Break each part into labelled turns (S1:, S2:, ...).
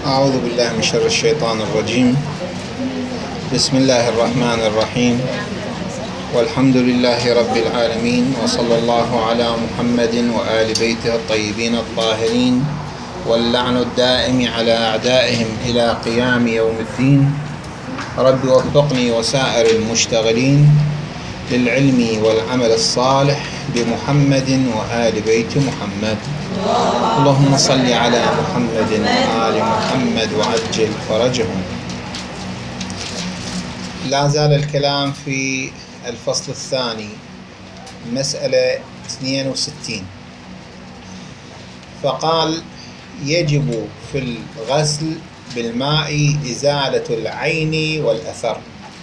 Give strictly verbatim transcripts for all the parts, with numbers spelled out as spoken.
S1: أعوذ بالله من شر الشيطان الرجيم. بسم الله الرحمن الرحيم، والحمد لله رب العالمين، وصلى الله على محمد وآل بيته الطيبين الطاهرين، واللعن الدائم على أعدائهم إلى قيام يوم الدين. رب وفقني وسائر المشتغلين للعلم والعمل الصالح بمحمد وآل بيت محمد. اللهم صل على محمد وآل محمد وعجل فرجهم. لا زال الكلام في الفصل الثاني، مسألة اثنين وستين. فقال: يجب في الغسل بالماء إزالة العين والأثر.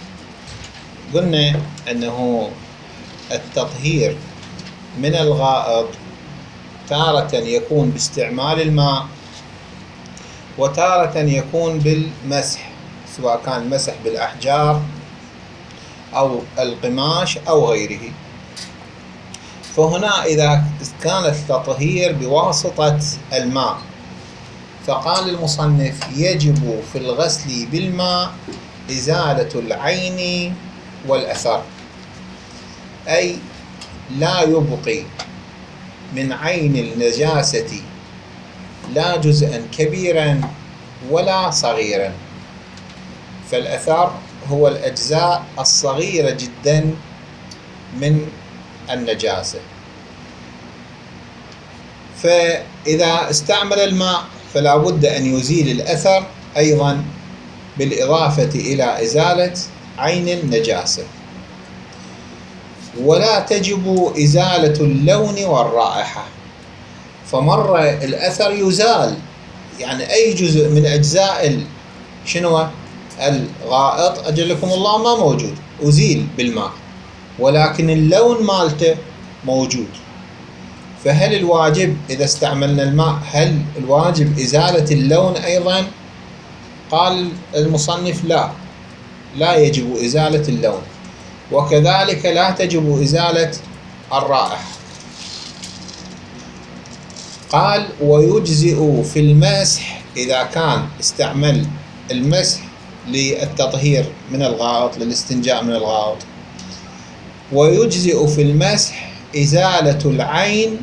S1: قلنا أنه التطهير من الغائط تارة يكون باستعمال الماء، وتارة يكون بالمسح، سواء كان مسح بالأحجار أو القماش أو غيره. فهنا إذا كان التطهير بواسطة الماء، فقال المصنف: يجب في الغسل بالماء إزالة العين والأثر، أي لا يبقي من عين النجاسة لا جزءا كبيرا ولا صغيرا. فالأثر هو الأجزاء الصغيرة جدا من النجاسة. فإذا استعمل الماء فلا بد أن يزيل الأثر أيضا، بالإضافة إلى إزالة عين النجاسة. ولا تجب إزالة اللون والرائحة، فمرة الأثر يزال، يعني أي جزء من أجزاء شنو الغائط أجلكم الله ما موجود، أزيل بالماء، ولكن اللون مالته موجود. فهل الواجب إذا استعملنا الماء هل الواجب إزالة اللون أيضا؟ قال المصنف: لا، لا يجب إزالة اللون، وكذلك لا تجب إزالة الرائحة. قال: ويجزئ في المسح إذا كان استعمل المسح للتطهير من الغائط، للاستنجاء من الغائط. ويجزئ في المسح إزالة العين،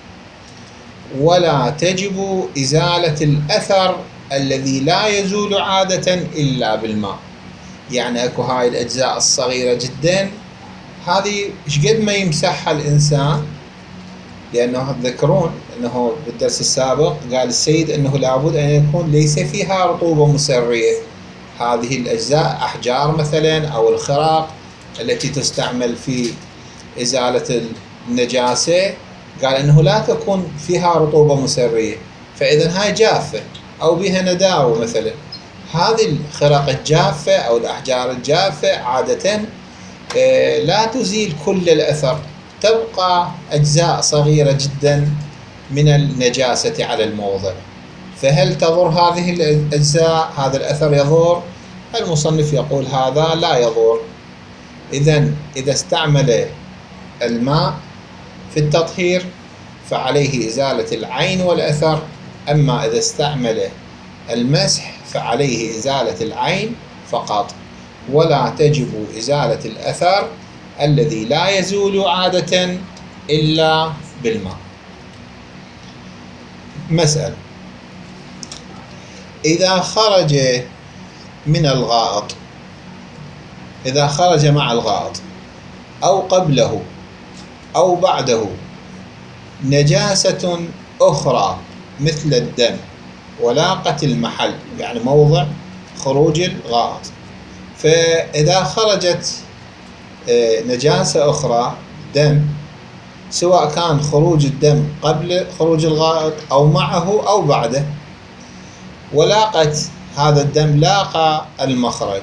S1: ولا تجب إزالة الأثر الذي لا يزول عادة إلا بالماء. يعني أكو هاي الأجزاء الصغيرة جدا، هذه شقد ما يمسحها الإنسان، لأنه تذكرون أنه بالدرس السابق قال السيد أنه لابد أن يكون ليس فيها رطوبة مسرية. هذه الأجزاء أحجار مثلا أو الخراق التي تستعمل في إزالة النجاسة، قال أنه لا تكون فيها رطوبة مسرية، فإذا هاي جافة أو بها نداوة مثلا. هذه الخرق الجافة أو الأحجار الجافة عادة لا تزيل كل الأثر، تبقى أجزاء صغيرة جدا من النجاسة على الموضع. فهل تضر هذه الأجزاء؟ هذا الأثر يضر؟ المصنف يقول هذا لا يضر. إذن إذا استعمل الماء في التطهير فعليه إزالة العين والأثر، أما إذا استعمل المسح فعليه إزالة العين فقط، ولا تجب إزالة الأثر الذي لا يزول عادة إلا بالماء. مسألة: إذا خرج من الغائط، إذا خرج مع الغائط أو قبله أو بعده نجاسة أخرى مثل الدم ولاقت المحل، يعني موضع خروج الغائط، فإذا خرجت نجاسة أخرى دم، سواء كان خروج الدم قبل خروج الغائط أو معه أو بعده، ولاقت هذا الدم لاقى المخرج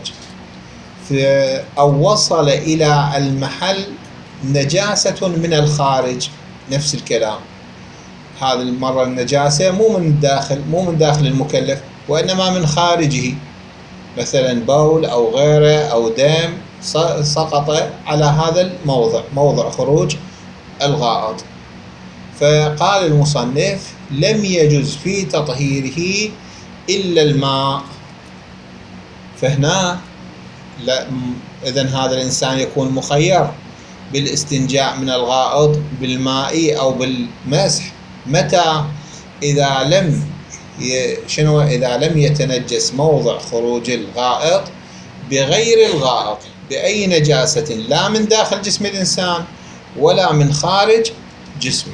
S1: أو وصل إلى المحل نجاسة من الخارج، نفس الكلام، هذه المرة النجاسة مو من الداخل، مو من داخل المكلف، وإنما من خارجه، مثلا بول أو غيره أو دم سقط على هذا الموضع، موضع خروج الغائط. فقال المصنف: لم يجز في تطهيره إلا الماء. فهنا إذن هذا الإنسان يكون مخير بالاستنجاء من الغائط بالماء أو بالمسح. متى؟ إذا لم شنو إذا لم يتنجس موضع خروج الغائط بغير الغائط بأي نجاسة، لا من داخل جسم الإنسان ولا من خارج جسمه.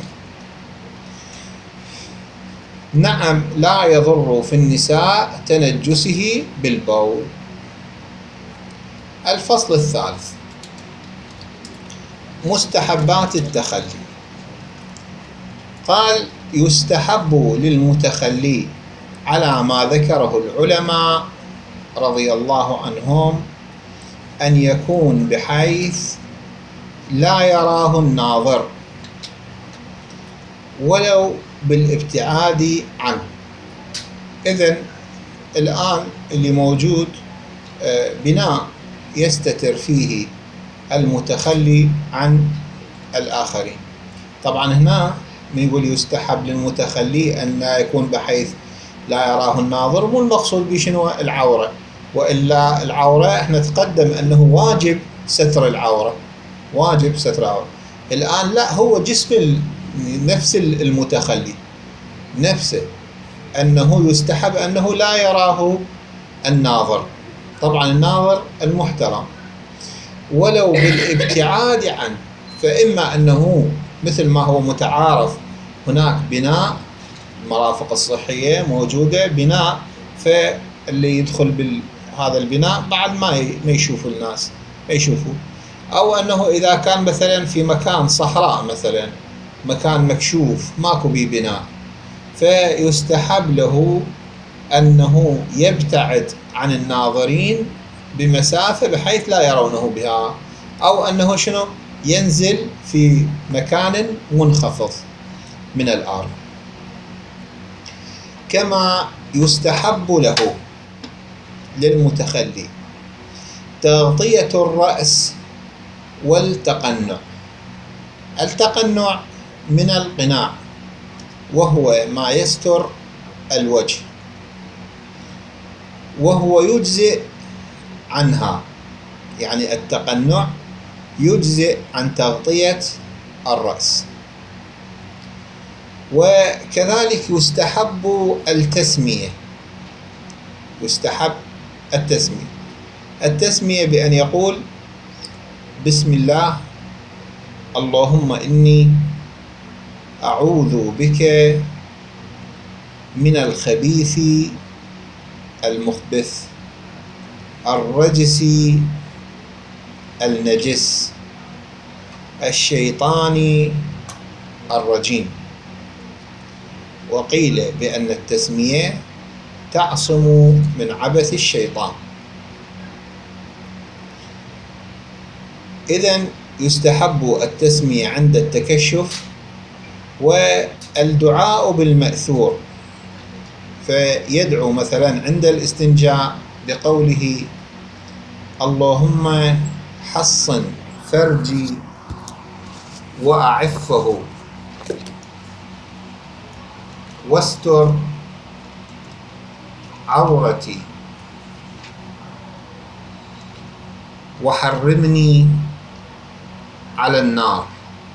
S1: نعم، لا يضر في النساء تنجسه بالبول. الفصل الثالث: مستحبات التخلي. قال: يستحب للمتخلي على ما ذكره العلماء رضي الله عنهم أن يكون بحيث لا يراه الناظر ولو بالابتعاد عنه. إذن الآن اللي موجود بناء يستتر فيه المتخلي عن الآخرين. طبعا هنا من يقول يستحب للمتخلي أن يكون بحيث لا يراه الناظر، مو المقصود بشنو العورة، وإلا العورة احنا تقدم أنه واجب ستر العورة، واجب ستر العورة. الآن لا، هو جسم نفس المتخلي نفسه أنه يستحب أنه لا يراه الناظر، طبعا الناظر المحترم، ولو بالابتعاد عنه. فإما أنه مثل ما هو متعارف هناك بناء، المرافق الصحية موجودة بناء، فاللي يدخل بهذا البناء بعد ما ما يشوفوا الناس ما يشوفوا، أو أنه إذا كان مثلا في مكان صحراء مثلا، مكان مكشوف ماكو بيه بناء، فيستحب له أنه يبتعد عن الناظرين بمسافة بحيث لا يرونه بها، أو أنه شنو ينزل في مكان منخفض من الأرض. كما يستحب له للمتخلي تغطية الرأس والتقنع. التقنع من القناع، وهو ما يستر الوجه، وهو يجزئ عنها، يعني التقنع يجزئ عن تغطية الرأس. وكذلك يستحب التسمية، يستحب التسمية التسمية بأن يقول: بسم الله، اللهم إني أعوذ بك من الخبيث المخبث الرجس النجس الشيطان الرجيم. وقيل بأن التسمية تعصم من عبث الشيطان. إذن يستحب التسمية عند التكشف، والدعاء بالمأثور، فيدعو مثلا عند الاستنجاء بقوله: اللهم حصن فرجي وأعفه واستر عورتي وحرمني على النار.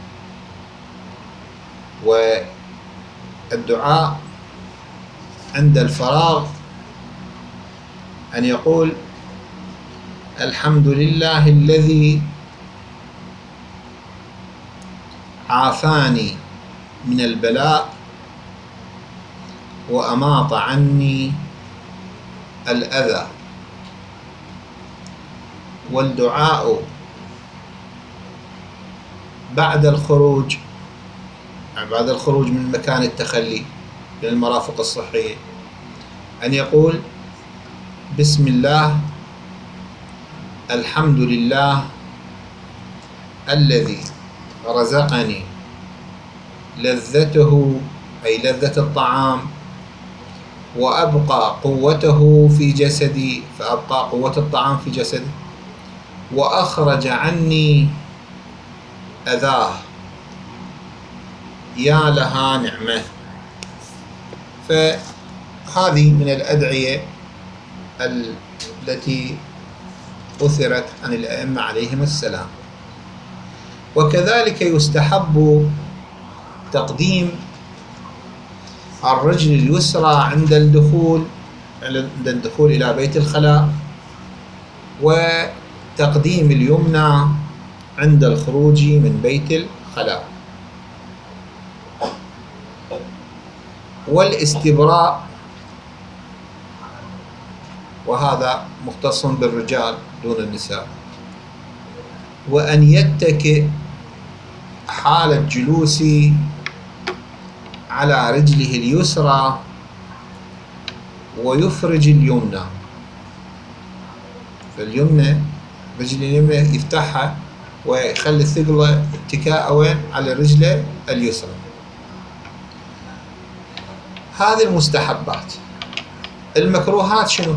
S1: والدعاء عند الفراغ أن يقول: الحمد لله الذي عافاني من البلاء وأماط عني الأذى. والدعاء بعد الخروج، يعني بعد الخروج من مكان التخلي من المرافق الصحية، أن يقول: بسم الله، الحمد لله الذي رزقني لذته، أي لذة الطعام، وأبقى قوته في جسدي، فأبقى قوة الطعام في جسدي، وأخرج عني أذاه، يا لها نعمة. هذه من الأدعية التي أثرت عن الأئمة عليهم السلام. وكذلك يستحب تقديم الرجل اليسرى عند الدخول عند الدخول إلى بيت الخلاء، وتقديم اليمنى عند الخروج من بيت الخلاء. والاستبراء، وهذا مختص بالرجال دون النساء، وأن يتكئ حال الجلوس على رجله اليسرى ويفرج اليمنى. فاليمنى رجل اليمنى يفتحها ويخلي الثقل اتكاء وين؟ على رجله اليسرى. هذه المستحبات. المكروهات شنو؟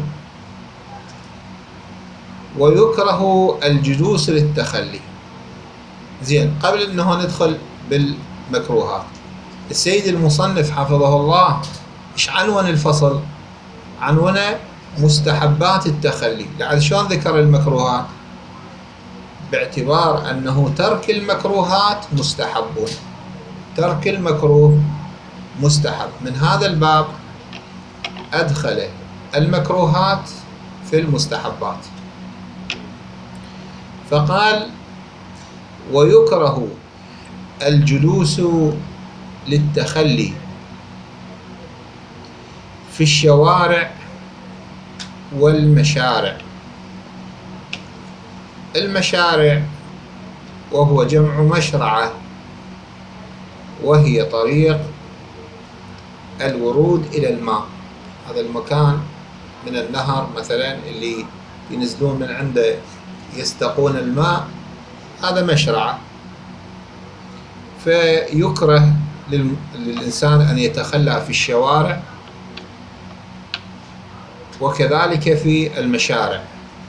S1: ويكره الجلوس للتخلي. زين، قبل انه ندخل بالمكروهات، السيد المصنف حفظه الله ايش عنون الفصل؟ عنونه مستحبات التخلي. لعل شلون ذكر المكروهات؟ باعتبار انه ترك المكروهات مستحب، ترك المكروه مستحب. من هذا الباب أدخل المكروهات في المستحبات، فقال ويكره الجلوس للتخلي في الشوارع والمشارع. المشارع وهو جمع مشرعة، وهي طريق الورود إلى الماء. هذا المكان من النهر مثلا اللي ينزلون من عنده يستقون الماء، هذا مشرعة. فيكره للإنسان أن يتخلى في الشوارع، وكذلك في المشارع.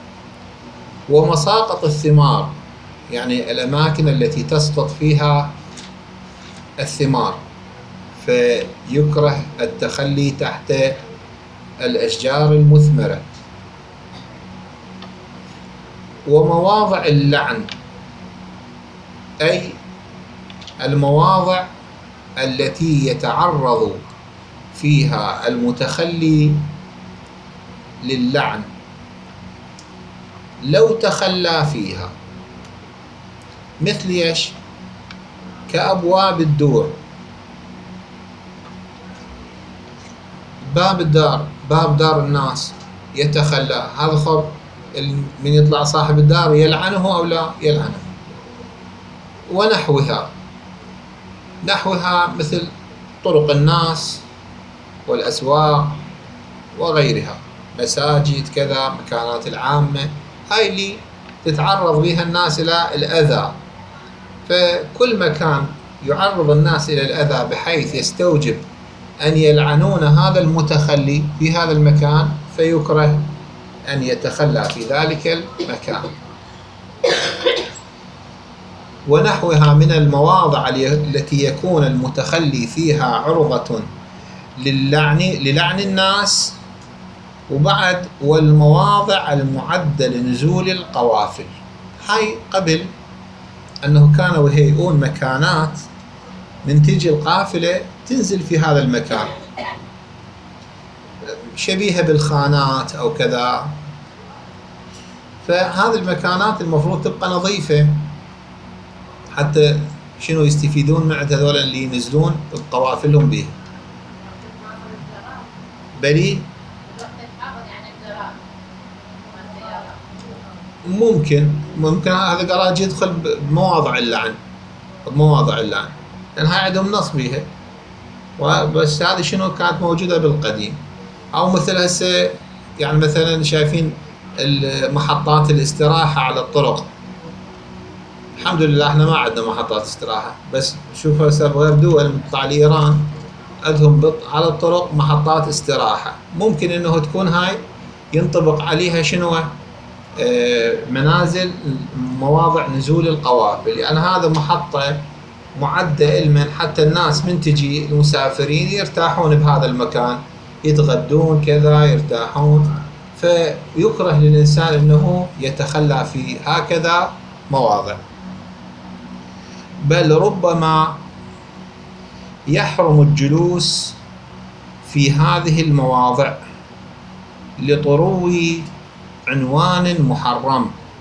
S1: ومساقط الثمار، يعني الأماكن التي تسقط فيها الثمار، فيكره التخلي تحت الأشجار المثمرة. ومواضع اللعن، أي المواضع التي يتعرض فيها المتخلي للعن لو تخلى فيها، مثل ايش؟ كأبواب الدور. باب الدار، باب دار الناس يتخلى، هذا خب من يطلع صاحب الدار يلعنه أو لا يلعنه. ونحوها، نحوها مثل طرق الناس والأسواق وغيرها، مساجد كذا، مكانات العامة، هاي اللي تتعرض بها الناس إلى الأذى. فكل مكان يعرض الناس إلى الأذى بحيث يستوجب أن يلعنون هذا المتخلي في هذا المكان، فيكره أن يتخلى في ذلك المكان. ونحوها من المواضع التي يكون المتخلي فيها عرضة للعن للعن الناس. وبعد والمواضع المعدة لنزول القوافل، هاي قبل أنه كانوا يهيئون مكانات من تيجي القافلة تنزل في هذا المكان، شبيهة بالخانات أو كذا. فهذه المكانات المفروض تبقى نظيفة حتى شنو يستفيدون من هذول اللي ينزلون بقوافلهم به. بلي ممكن ممكن هذا الجراج يدخل بمواضع اللعن، بمواضع اللعن، لأن هاي عندهم نص بيها. بس هذه شنو كانت موجودة بالقديم. أو مثل هسه يعني مثلا شايفين محطات الاستراحة على الطرق. الحمد لله احنا ما عندنا محطات استراحة، بس شوف هسه بغير دول مثل إيران عندهم على الطرق محطات استراحة. ممكن انه تكون هاي ينطبق عليها شنو؟ منازل، مواضع نزول القوافل، لأن يعني هذا محطة معدة علما حتى الناس من تجي المسافرين يرتاحون بهذا المكان، يتغدون كذا يرتاحون، فيكره للإنسان أنه يتخلى في هكذا مواضع. بل ربما يحرم الجلوس في هذه المواضع لطرو عنوان محرم.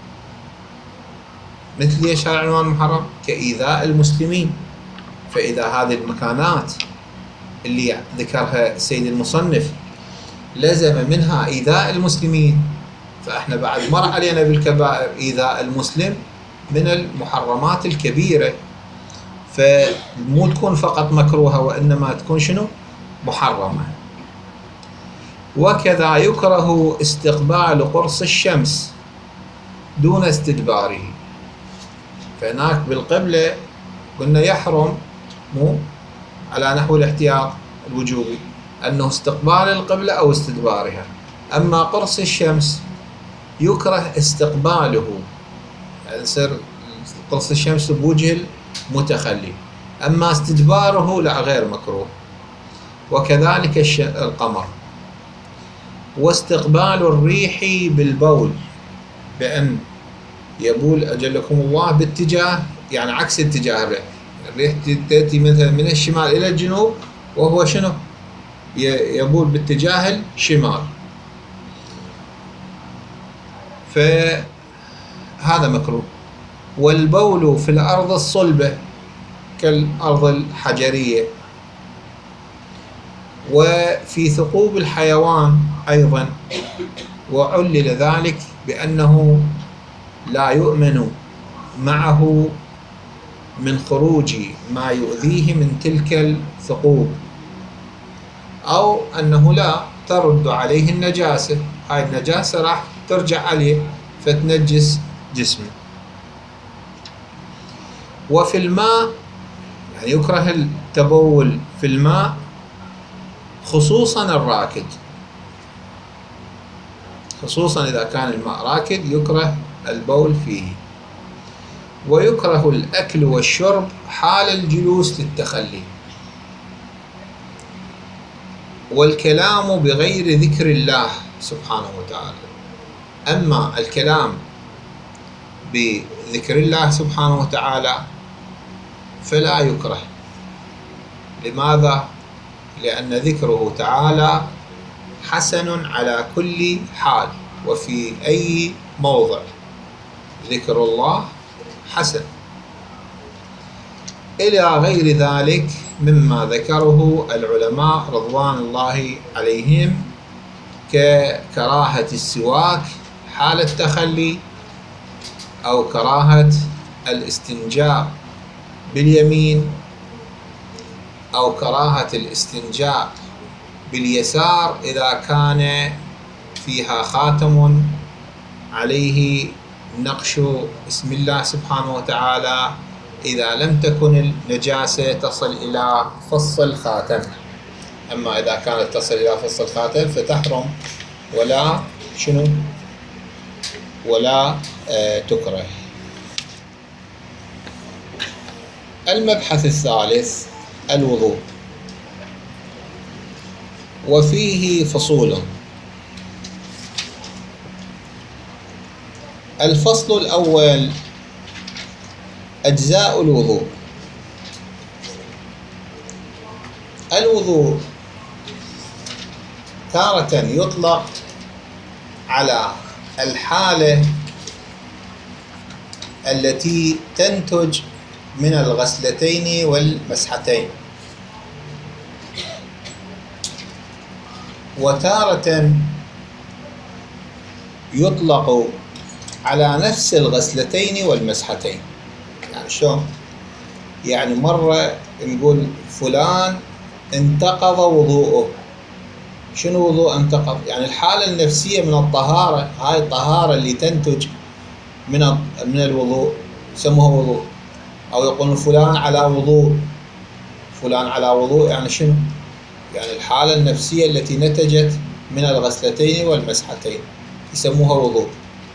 S1: مثل ايش هذا العنوان المحرم؟ كإيذاء المسلمين. فإذا هذه المكانات اللي ذكرها السيد المصنف لزم منها إيذاء المسلمين، فإحنا بعد مر علينا بالكبائر إيذاء المسلم من المحرمات الكبيرة، فمو تكون فقط مكروهة وإنما تكون شنو؟ محرمة. وكذا يكره استقبال قرص الشمس دون استدباره. فهناك بالقبلة قلنا يحرم مو على نحو الاحتياط الوجوبي أنه استقبال القبلة أو استدبارها. أما قرص الشمس يكره استقباله، يعني يصير قرص الشمس بوجه المتخلي، أما استدباره لا، غير مكروه. وكذلك القمر. واستقبال الريح بالبول، بأن يبول أجلكم الله باتجاه، يعني عكس اتجاه الريح. الريح تأتي مثلا من الشمال إلى الجنوب، وهو شنو؟ يبول باتجاه الشمال، فهذا مكروه. والبول في الأرض الصلبة كالأرض الحجرية، وفي ثقوب الحيوان أيضا. وعلل ذلك بأنه لا يؤمن معه من خروج ما يؤذيه من تلك الثقوب، أو أنه لا ترد عليه النجاسة، هاي النجاسة راح ترجع عليه فتنجس جسمه. وفي الماء، يعني يكره التبول في الماء خصوصا الراكد، خصوصا إذا كان الماء راكد يكره البول فيه. ويكره الأكل والشرب حال الجلوس للتخلي. والكلام بغير ذكر الله سبحانه وتعالى. أما الكلام بذكر الله سبحانه وتعالى فلا يكره. لماذا؟ لأن ذكره تعالى حسن على كل حال وفي أي موضع. ذكر الله حسن. إلى غير ذلك مما ذكره العلماء رضوان الله عليهم، ككراهة السواك حال التخلي، أو كراهة الاستنجاء باليمين، أو كراهة الاستنجاء باليسار إذا كان فيها خاتم عليه نقش اسم الله سبحانه وتعالى، إذا لم تكن النجاسة تصل إلى فص الخاتم. أما إذا كانت تصل إلى فص الخاتم فتحرم ولا شنو ولا آه تكره. المبحث الثالث الوضوء، وفيه فصول. الفصل الأول أجزاء الوضوء. الوضوء تارة يطلق على الحالة التي تنتج من الغسلتين والمسحتين، وتارة يطلق على نفس الغسلتين والمسحتين. يعني شلون؟ يعني مرة نقول فلان انتقض وضوءه. شنو وضوء انتقض؟ يعني الحالة النفسية من الطهارة، هاي الطهارة اللي تنتج من من الوضوء سموها وضوء. أو يقولون فلان على وضوء، فلان على وضوء يعني شنو؟ يعني الحالة النفسية التي نتجت من الغسلتين والمسحتين يسموها وضوء.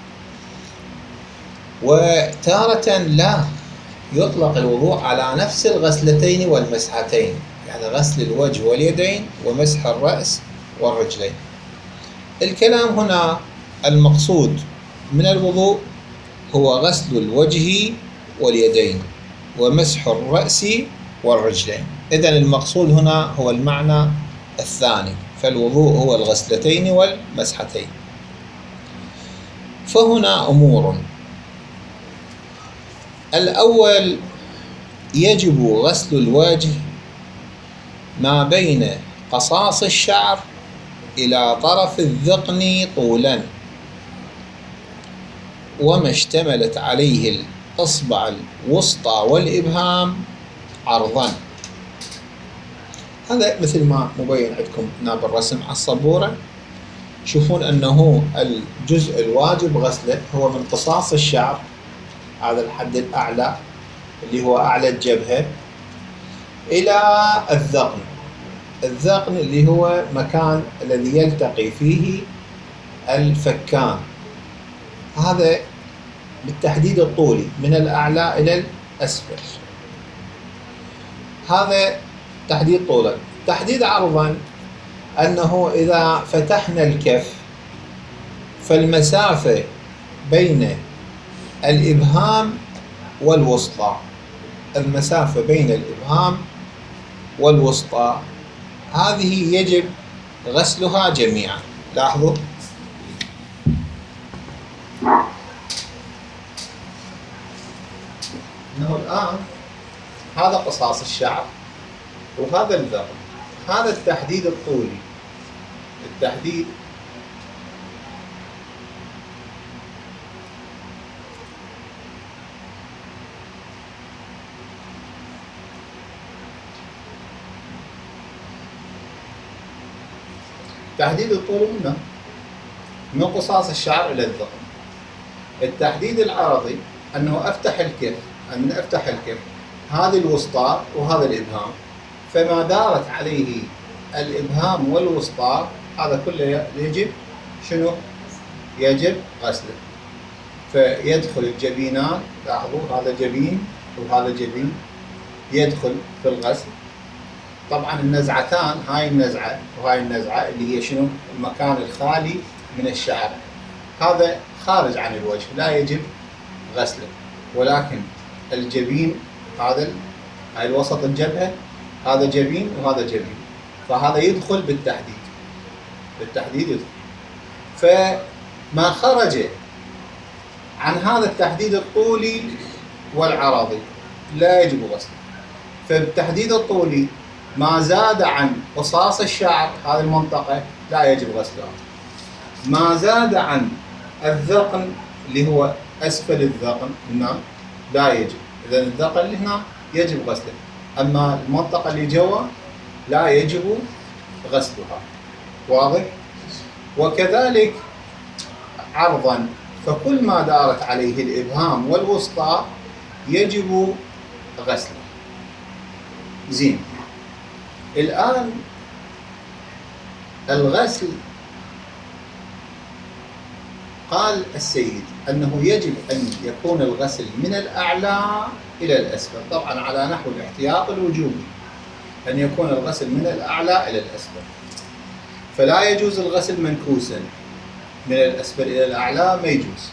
S1: وتارة لا يطلق الوضوء على نفس الغسلتين والمسحتين، يعني غسل الوجه واليدين ومسح الرأس والرجلين. الكلام هنا المقصود من الوضوء هو غسل الوجه واليدين ومسح الرأس والرجلين. إذن المقصود هنا هو المعنى الثاني، فالوضوء هو الغسلتين والمسحتين. فهنا أمور: الأول، يجب غسل الوجه ما بين قصاص الشعر إلى طرف الذقن طولا، وما اشتملت عليه الإصبع الوسطى والإبهام عرضا. هذا مثل ما مبين عندكم هنا بالرسم على السبورة. شوفون أنه الجزء الواجب غسله هو من قصاص الشعر، هذا الحد الأعلى اللي هو أعلى الجبهة، إلى الذقن. الذقن اللي هو مكان الذي يلتقي فيه الفكان، هذا بالتحديد الطولي من الأعلى إلى الأسفل. هذا تحديد طولا. تحديد عرضا أنه إذا فتحنا الكف فالمسافة بين الإبهام والوسطى، المسافة بين الإبهام والوسطى هذه يجب غسلها جميعا. لاحظوا أنه الآن هذا قصاص الشعر وهذا الذقن، هذا التحديد الطولي. التحديد التحديد الطولي هنا من قصاص الشعر إلى الذقن. التحديد العرضي أنه أفتح الكف، أن أفتح الكف هذه الوسطى وهذا الإبهام، فما دارت عليه الإبهام والوسطى هذا كله يجب شنو؟ يجب غسله. فيدخل الجبينان، لاحظوا هذا جبين وهذا جبين، يدخل في الغسل. طبعا النزعتان، هاي النزعة وهاي النزعة اللي هي شنو؟ المكان الخالي من الشعر، هذا خارج عن الوجه لا يجب غسله. ولكن الجبين هذا هاي الوسط الجبهة، هذا جبين وهذا جبين، فهذا يدخل بالتحديد، بالتحديد يدخل. فما خرج عن هذا التحديد الطولي والعرضي لا يجب غسله. فالتحديد الطولي ما زاد عن قصاص الشعر هذه المنطقة لا يجب غسلها. ما زاد عن الذقن اللي هو أسفل الذقن هنا لا يجب. إذا الذقن اللي هنا يجب غسله، أما المنطقة اللي جوا لا يجب غسلها. واضح؟ وكذلك عرضا، فكل ما دارت عليه الإبهام والوسطى يجب غسله. زين، الآن الغسل، قال السيد أنه يجب أن يكون الغسل من الأعلى إلى الأسفل، طبعا على نحو الاحتياط الوجوبي، أن يكون الغسل من الأعلى إلى الأسفل. فلا يجوز الغسل منكوسا من الأسفل إلى الأعلى، ما يجوز.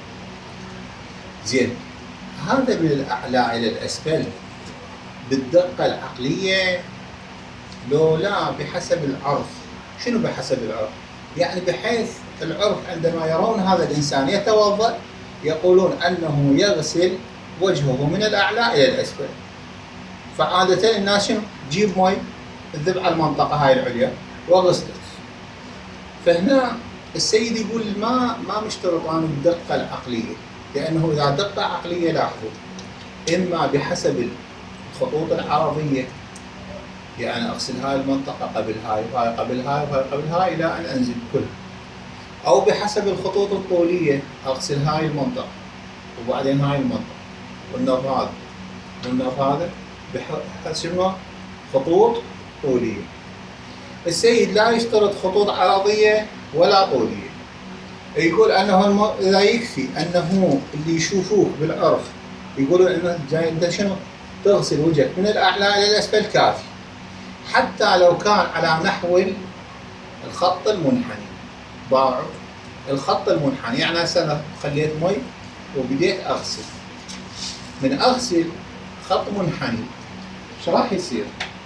S1: زين، هذا من الأعلى إلى الأسفل بالدقة العقلية لو لا بحسب العرف؟ شنو بحسب العرف؟ يعني بحيث العرف عندما يرون هذا الإنسان يتوضأ يقولون أنه يغسل وجهه من الأعلى إلى الأسفل. فعادة الناس شنو؟ جيب مي تذب على المنطقة هاي العليا وغسلت. فهنا السيد يقول ما ما مشترطان الدقة العقلية، لأنه إذا دقة عقلية لاحظوا إما بحسب الخطوط العرضية، يعني أغسل هاي المنطقة قبل هاي وهاي قبل هاي وهاي قبل هاي إلى أن أنزل كل، أو بحسب الخطوط الطولية أغسل هاي المنطقة وبعدين هاي المنطقة والنرف هذا والنرف هذا بحسب خطوط طولية. السيد لا يشترط خطوط عرضية ولا طولية، يقول أنه الم... إذا يكفي أنه اللي يشوفوك بالعرف يقولون أنه جاي أنت شنو تغسل وجهك من الأعلى إلى الأسفل كافي، حتى لو كان على نحو الخط المنحني. باعوا الخط المنحني، يعني هسه انا خليت مي وبديت اغسل. من اغسل خط منحني ايش راح يصير؟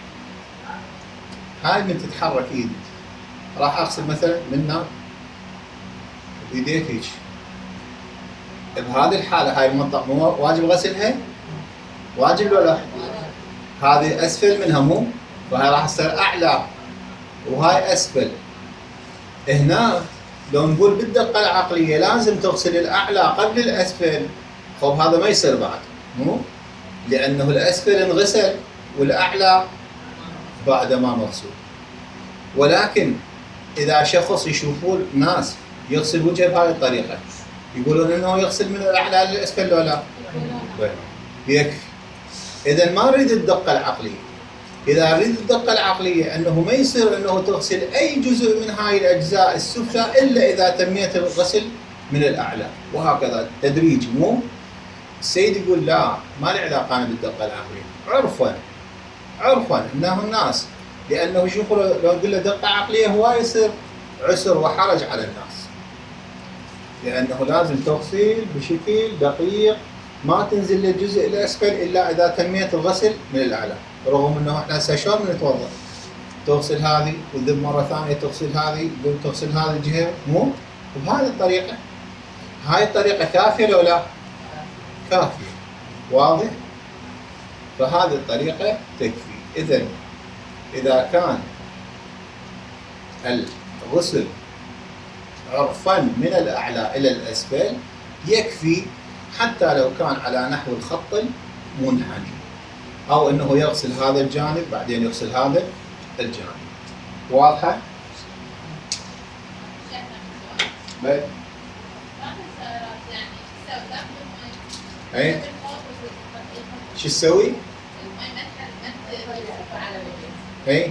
S1: هاي من تتحرك ايدي راح اغسل مثلا من هنا بديت هيك. بهذه الحاله هاي المنطقه مو واجب غسلها؟ واجب ولا لا؟ هذه اسفل منها مو؟ فهاي راح تصير اعلى وهاي اسفل. هنا لو نقول بالدقه العقليه لازم تغسل الاعلى قبل الاسفل، خب هذا ما يصير بعد مو؟ لانه الاسفل انغسل والاعلى بعد ما مغسول. ولكن اذا شخص يشوفون ناس يغسل وجهه بهذه الطريقه يقولون انه يغسل من الاعلى للاسفل ولا لا؟ يكفي. اذا ما نريد الدقه العقليه. اذا اريد الدقه العقليه انه ما يصير انه تغسل اي جزء من هاي الاجزاء السفلى الا اذا تميت الغسل من الاعلى، وهكذا تدريجي مو؟ السيد يقول لا ما له علاقه انا بالدقه العقليه، عرفا عرفا انه الناس، لانه شوفوا لو نقول له دقه عقليه هو يصير عسر وحرج على الناس، لانه لازم تغسل بشكل دقيق ما تنزل للجزء الاسفل الا اذا تميت الغسل من الاعلى. رغم انه احنا هسه شلون نتوضا؟ تغسل هذه وتذب مره ثانيه تغسل هذه وتغسل هذه الجهه مو؟ بهذه الطريقه. هاي الطريقه كافيه لو لا؟ كافيه. واضح؟ فهذه الطريقه تكفي. اذا اذا كان الغسل عرفا من الاعلى الى الاسفل يكفي، حتى لو كان على نحو الخط المنحني، او انه يغسل هذا الجانب بعدين يغسل هذا الجانب. واضحه؟ بل اي شو تسوي؟ اي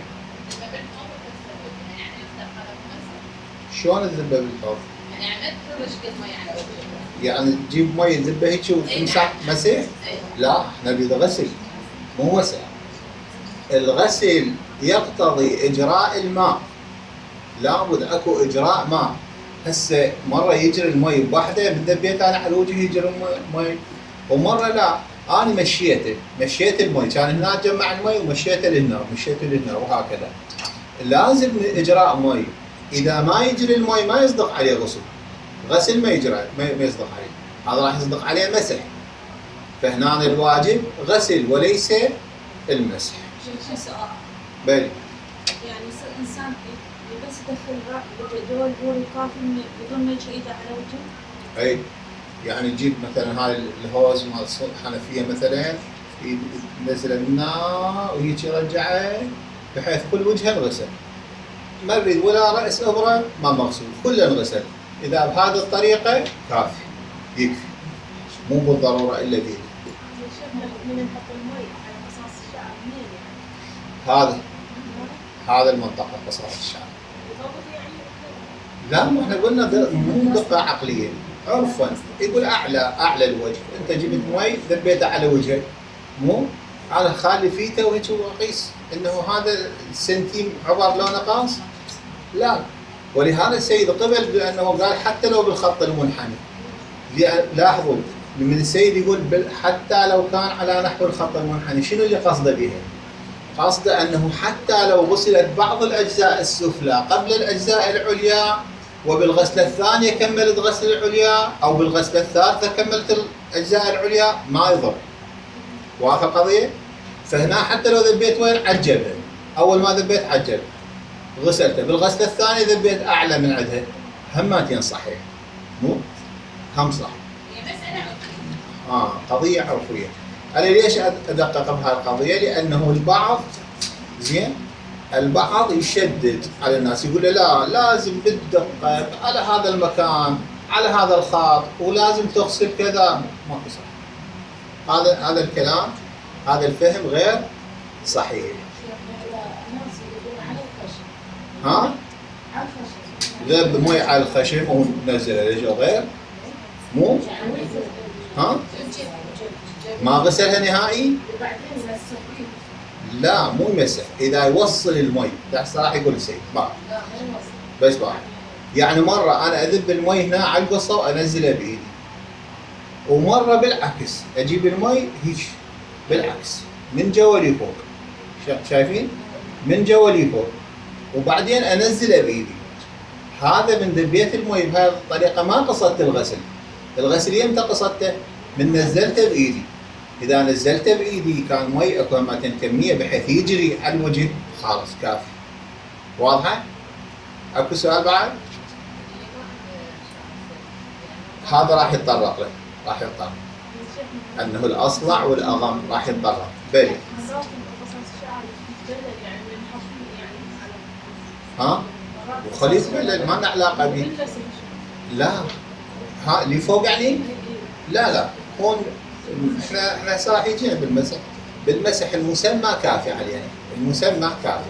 S1: شلون تذبه بالحوض؟
S2: يعني عملت كل قد ما يعني
S1: يعني تجيب مي تذبه هيك وتمسح مسح؟ لا احنا نريد غسل مو مسح. الغسل يقتضي اجراء الماء، لابد اكو اجراء ماء. هسه مره يجري المي بوحده من ذبيت انا على وجهي يجري المي، ومره لا انا مشيته مشيت المي، كان هنا جمع المي ومشيته لهنا ومشيته لهنا وهكذا. لازم اجراء مي. اذا ما يجري المي ما يصدق عليه غسل. غسل ما يجري ما يصدق عليه، هذا راح يصدق عليه مسح. فهنا الواجب غسل وليس المسح.
S2: شو سؤال؟
S1: بلي
S2: يعني يصير انسان بس يدخل دول بول كافي بدون ما يجي ايده على وجهه؟
S1: اي يعني تجيب مثلا هاي الهوز مال الحنفيه مثلا ينزله من هنا وهيك يرجعه بحيث كل وجهه انغسل. ما نريد ولا راس ابره ما مغسول، كله انغسل. اذا بهذه الطريقه كافي يكفي، مو بالضروره الا بيده.
S2: من نحط المي على قصاص الشعر منين يعني؟
S1: هذا هذا المنطقه قصاص الشعر. لا ما احنا قلنا مو دقه عقليه، عرفا يقول اعلى اعلى الوجه، انت جبت مي ذبيته على وجهك مو؟ انا خالي فيته وهيك واقيس انه هذا السنتيم عبر لو نقاص؟ لا. ولهذا السيد قبل بانه قال حتى لو بالخط المنحني. لاحظوا من السيد يقول حتى لو كان على نحو الخط المنحني، شنو اللي قصده بها؟ قصده انه حتى لو غسلت بعض الاجزاء السفلى قبل الاجزاء العليا وبالغسله الثانيه كملت غسل العليا او بالغسله الثالثه كملت الاجزاء العليا ما يضر. واضحه القضيه؟ فهنا حتى لو ذبيت وين عجبه، اول ما ذبيت عجب غسلته، بالغسله الثانيه ذبيت اعلى من عندها، هماتين صحيح مو؟ هم صح.
S2: هي مساله عرفيه.
S1: اه قضيه عرفيه. انا ليش ادقق بهاي القضيه؟ لانه البعض زين البعض يشدد على الناس يقول لا لازم بالدقه على هذا المكان على هذا الخط ولازم تغسل كذا، ما في صح. هذا هذا الكلام هذا الفهم غير صحيح. ها؟ ذب مي على الخشم ونزله ليش غير؟ مو؟ ها؟ ما غسلها نهائي؟ لا مو يمسح، اذا يوصل المي راح يقول السيد بعد بس واحد. يعني مرة أنا أذب المي هنا على القصة وأنزلها بإيدي، ومرة بالعكس أجيب المي هيك بالعكس من جوا لفوق، شايفين؟ من جوا لفوق، وبعدين أنزلها بإيدي. هذا من ذبيت المي بهذه الطريقة، ما قصدت الغسل. الغسل يمتى قصدته؟ من نزلته بإيدي. إذا نزلته بإيدي كان مي أكو مثلا كمية بحيث يجري على الوجه، خلاص كافي. واضحة؟ أكو سؤال بعد؟ هذا راح يتطرق له، راح يتطرق أنه الأصلع والأغم راح يتطرق. بلي ها؟ وخليه يتبلل، ما لنا علاقة به. لا ها اللي فوق يعني؟ لا لا، هون احنا احنا هسه راح يجينا بالمسح. بالمسح المسمى كافي علينا، المسمى كافي.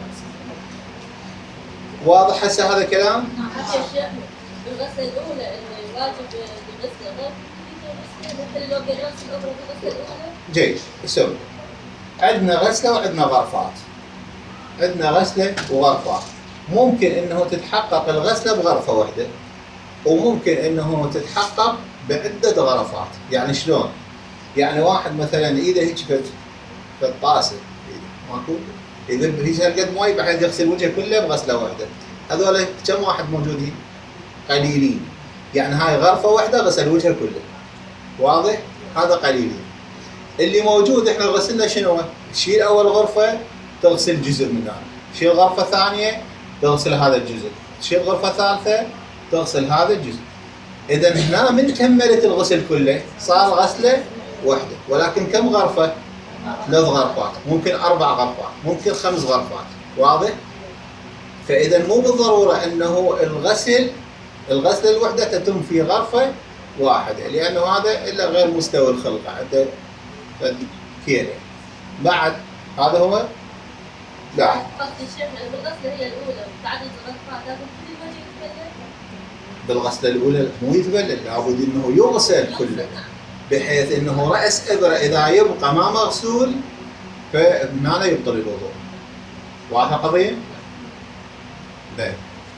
S1: واضح هسه هذا الكلام؟
S3: حتى الشيخ بالغسله الاولى اللي واجب بالغسله غير مثل لو بالغسله الاولى بالغسله الاولى.
S1: جيد، سوي. عندنا غسله وعندنا غرفات. عندنا غسله وغرفات. ممكن انه تتحقق الغسله بغرفه واحده، وممكن انه تتحقق بعده غرفات. يعني شلون؟ يعني واحد مثلا ايده هيك في الطاسه، ماكو يذب هيك هالقد مي بحيث يغسل وجهه كله بغسله واحده. هذول كم واحد موجودين؟ قليلين. يعني هاي غرفه واحده غسل وجهه كله. واضح؟ هذا قليلين. اللي موجود احنا غسلنا شنو؟ تشيل اول غرفه تغسل جزء منها، تشيل غرفه ثانيه تغسل هذا الجزء، تشيل غرفه ثالثه تغسل هذا الجزء. اذا هنا من كملت الغسل كله صار غسله واحده، ولكن كم غرفه؟ ثلاث غرفات، ممكن اربع غرفات، ممكن خمس غرفات. واضح؟ فاذا مو بالضروره انه الغسل الغسله الوحده تتم في غرفه واحده، لانه هذا الا غير مستوى الخلقه عنده كيله. بعد هذا هو لا
S3: قصد الشيخ بالغسله هي الاولى وتعدد الغرفات لازم كل الوجه يتبلل.
S1: بالغسله الاولى مو يتبلل، لابد انه يغسل كله بحيث انه راس ابره اذا يبقى ما مغسول فهنا يبطل الوضوء. واضحه القضيه؟ باهي.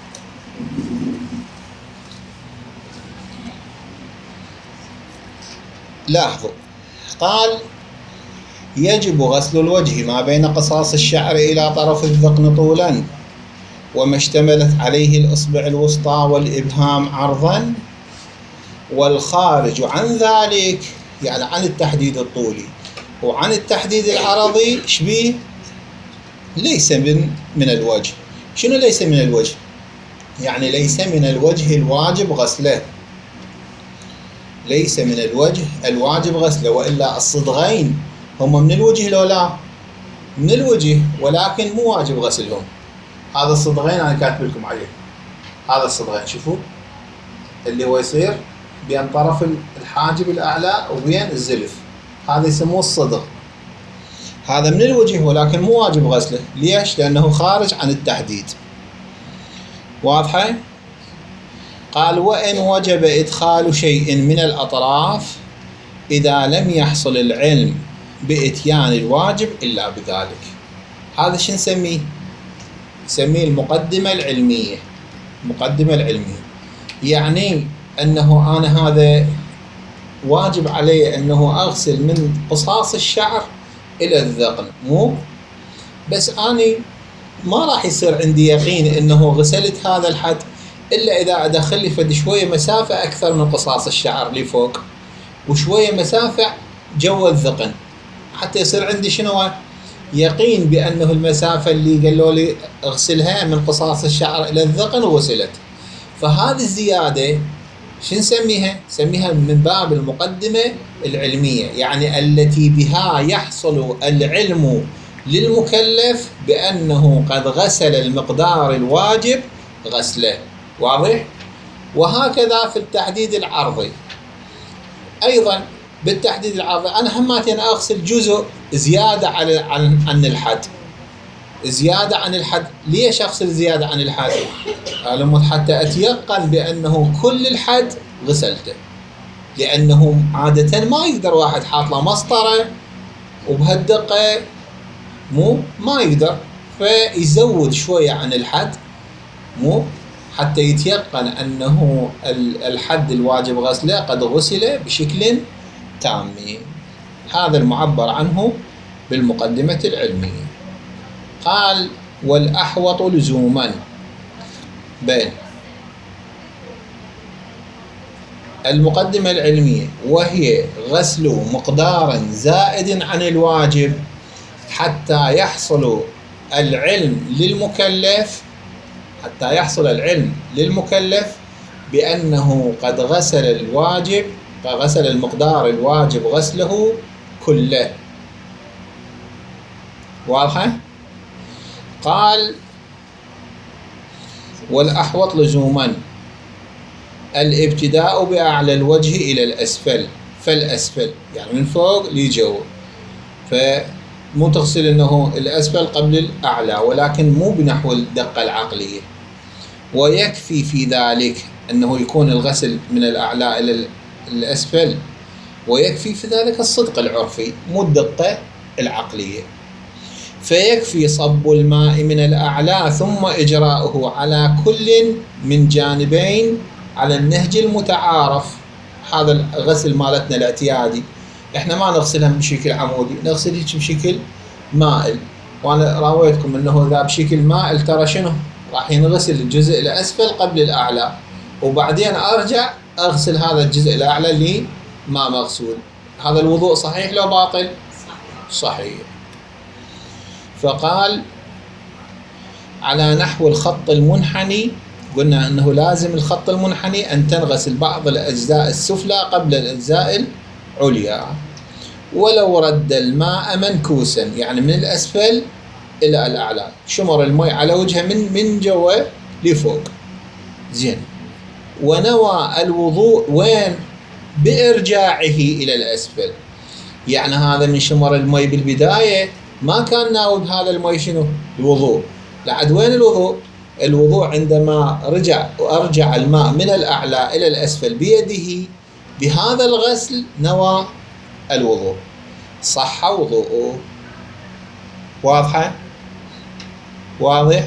S1: لاحظوا قال يجب غسل الوجه ما بين قصاص الشعر إلى طرف الذقن طولا، وما اشتملت عليه الإصبع الوسطى والإبهام عرضا، والخارج عن ذلك يعني عن التحديد الطولي وعن التحديد العرضي شبيه ليس من من الوجه. شنو ليس من الوجه؟ يعني ليس من الوجه الواجب غسله، ليس من الوجه الواجب غسله، وإلا الصدغين هم من الوجه لو لا؟ من الوجه، ولكن مو واجب غسلهم. هذا الصدغين أنا كاتب لكم عليه، هذا الصدغين شوفوا اللي هو يصير بين طرف الحاجب الأعلى وبين الزلف، هذا يسموه الصدغ. هذا من الوجه ولكن مو واجب غسله. ليش؟ لأنه خارج عن التحديد. واضحة؟ قال وإن وجب إدخال شيء من الأطراف إذا لم يحصل العلم بإتيان الواجب إلا بذلك. هذا شو نسميه؟ نسميه المقدمة العلمية. المقدمة العلمية يعني أنه أنا هذا واجب علي أنه أغسل من قصاص الشعر إلى الذقن، مو بس أنا ما راح يصير عندي يقين أنه غسلت هذا الحد إلا إذا أدخل لي فد شوية مسافة أكثر من قصاص الشعر لفوق وشوية مسافة جوا الذقن، حتى يصير عندي شنو؟ يقين بأنه المسافة اللي قالوا لي اغسلها من قصاص الشعر إلى الذقن وغسلت. فهذه الزيادة شو نسميها؟ نسميها من باب المقدمة العلمية، يعني التي بها يحصل العلم للمكلف بأنه قد غسل المقدار الواجب غسله. واضح؟ وهكذا في التحديد العرضي أيضا. بالتحديد العرضي أنا هماتين أغسل جزء زيادة على عن عن الحد، زيادة عن الحد. ليش أغسل زيادة عن الحد؟ قالوا حتى أتيقن بأنه كل الحد غسلته، لأنه عادة ما يقدر واحد حاط له مسطرة وبهالدقة مو ما يقدر، فيزود شوية عن الحد، مو حتى يتيقن أنه الحد الواجب غسله قد غسل بشكل تام. هذا المعبر عنه بالمقدمة العلمية. قال: والأحوط لزوما بين المقدمة العلمية، وهي غسل مقدار زائد عن الواجب حتى يحصل العلم للمكلف حتى يحصل العلم للمكلف بأنه قد غسل الواجب قد غسل المقدار الواجب غسله كله. واضحة؟ قال: والأحوط لزوما الابتداء بأعلى الوجه إلى الأسفل فالأسفل، يعني من فوق لجوا، فمو تغسل أنه الأسفل قبل الأعلى، ولكن مو بنحو الدقة العقلية. ويكفي في ذلك أنه يكون الغسل من الأعلى إلى الأسفل، ويكفي في ذلك الصدق العرفي مو الدقة العقلية. فيكفي صب الماء من الأعلى ثم إجراؤه على كل من جانبين على النهج المتعارف. هذا الغسل مالتنا الاعتيادي، احنا ما نغسلها بشكل عمودي، نغسل هيك بشكل مائل. وانا راويتكم انه اذا بشكل مائل ترى شنو راح ينغسل الجزء الاسفل قبل الاعلى، وبعدين ارجع اغسل هذا الجزء الاعلى اللي ما مغسول. هذا الوضوء صحيح لو باطل؟ صحيح. فقال: على نحو الخط المنحني، قلنا أنه لازم الخط المنحني أن تنغسل بعض الأجزاء السفلى قبل الأجزاء العليا. ولو رد الماء منكوسا، يعني من الأسفل إلى الأعلى، شمر الماء على وجهه من من جوا لفوق. زين. ونوى الوضوء وين؟ بإرجاعه إلى الأسفل. يعني هذا من شمر الماء بالبداية ما كان ناوي بهذا الماء شنو؟ الوضوء. لعد وين الوضوء؟ الوضوء عندما رجع وأرجع الماء من الأعلى إلى الأسفل بيده، بهذا الغسل نوى الوضوء، صح وضوءه. واضحة؟ واضح؟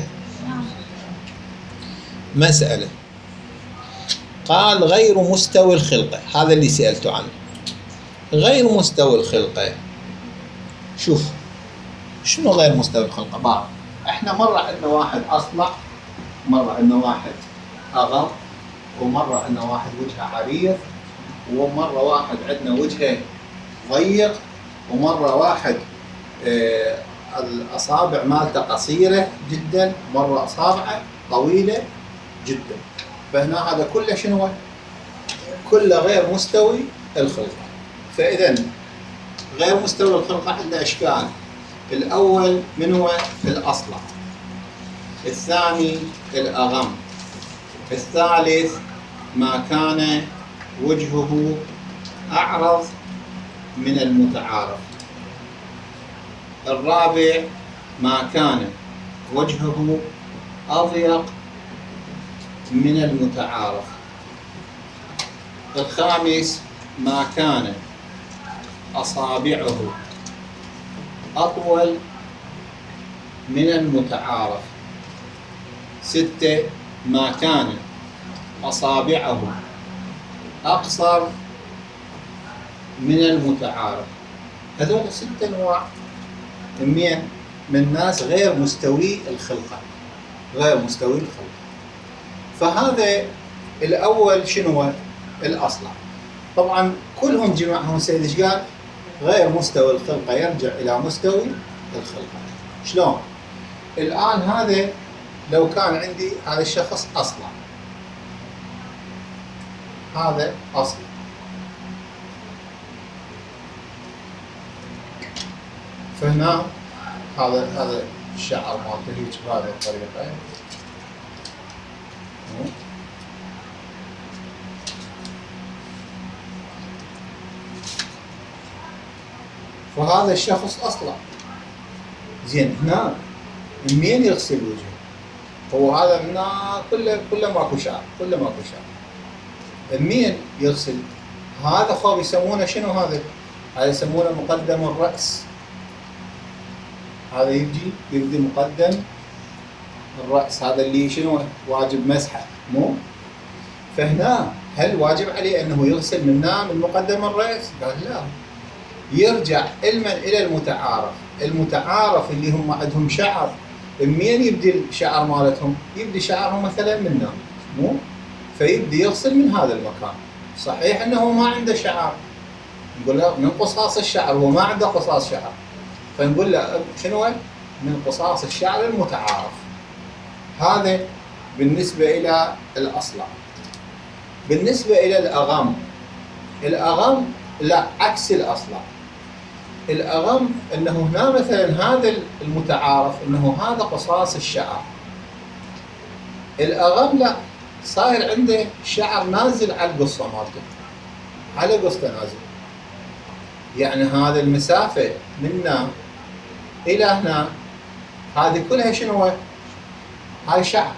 S1: مسألة. قال: غير مستوي الخلقة، هذا اللي سألته عنه. غير مستوي الخلقة، شوف شنو غير مستوي الخلقة بقى؟ احنا مرة عندنا واحد أصلع، مرة عندنا واحد أغر، ومرة عندنا واحد وجهه عريض، ومرة واحد عندنا وجهه ضيق، ومرة واحد اه الأصابع مالته قصيرة جدا، مرة أصابعه طويلة جدا. فهنا هذا كله شنو؟ كله غير مستوي الخلقة. فإذا غير مستوي الخلقة عنده إشكال. الأول من هو؟ الأصلع. الثاني الأغم. الثالث ما كان وجهه أعرض من المتعارف. الرابع ما كان وجهه أضيق من المتعارف. الخامس ما كان أصابعه أطول من المتعارف. ستة ما كان أصابعه أقصر من المتعارف. هذول ست أنواع من الناس غير مستوي الخلقة، غير مستوي الخلقة. فهذا الأول شنو هو؟ الأصلع. طبعا كلهم جمعهم سيد إيش قال؟ غير مستوي الخلقة يرجع إلى مستوي الخلقة. شلون؟ الآن هذا لو كان عندي هذا الشخص أصلع، هذا أصلع، فهنا هذا هذا الشعر مالته هيك بهذه الطريقة. فهذا الشخص أصلع. زين، هنا منين يغسل وجهه؟ هو هذا هنا كله كله ماكو شعر، كله ماكو شعر. منين يغسل؟ هذا خوف يسمونه شنو هذا؟ هذا يسمونه مقدم الرأس. هذا يجي يبدي مقدم الرأس هذا اللي شنو واجب مسحه مو؟ فهنا هل واجب عليه انه يغسل منها من مقدم الرأس؟ قال لا، يرجع علما الى المتعارف. المتعارف اللي هم عندهم شعر، منين يبدي الشعر مالتهم؟ يبدي شعرهم مثلا منا مو؟ فيبدي يغسل من هذا المكان. صحيح انه ما عنده شعر، نقول له من قصاص الشعر، هو ما عنده قصاص شعر، فنقول له شنو؟ من قصاص الشعر المتعارف. هذا بالنسبة إلى الأصلع. بالنسبة إلى الأغم، الأغم لا، عكس الأصلع. الأغم أنه هنا مثلا هذا المتعارف أنه هذا قصاص الشعر، الأغم لا، صاير عنده شعر نازل على القصة مالته، على قصته نازل. يعني هذا المسافة منا إلى هنا هذه كلها شنو؟ هاي شعر.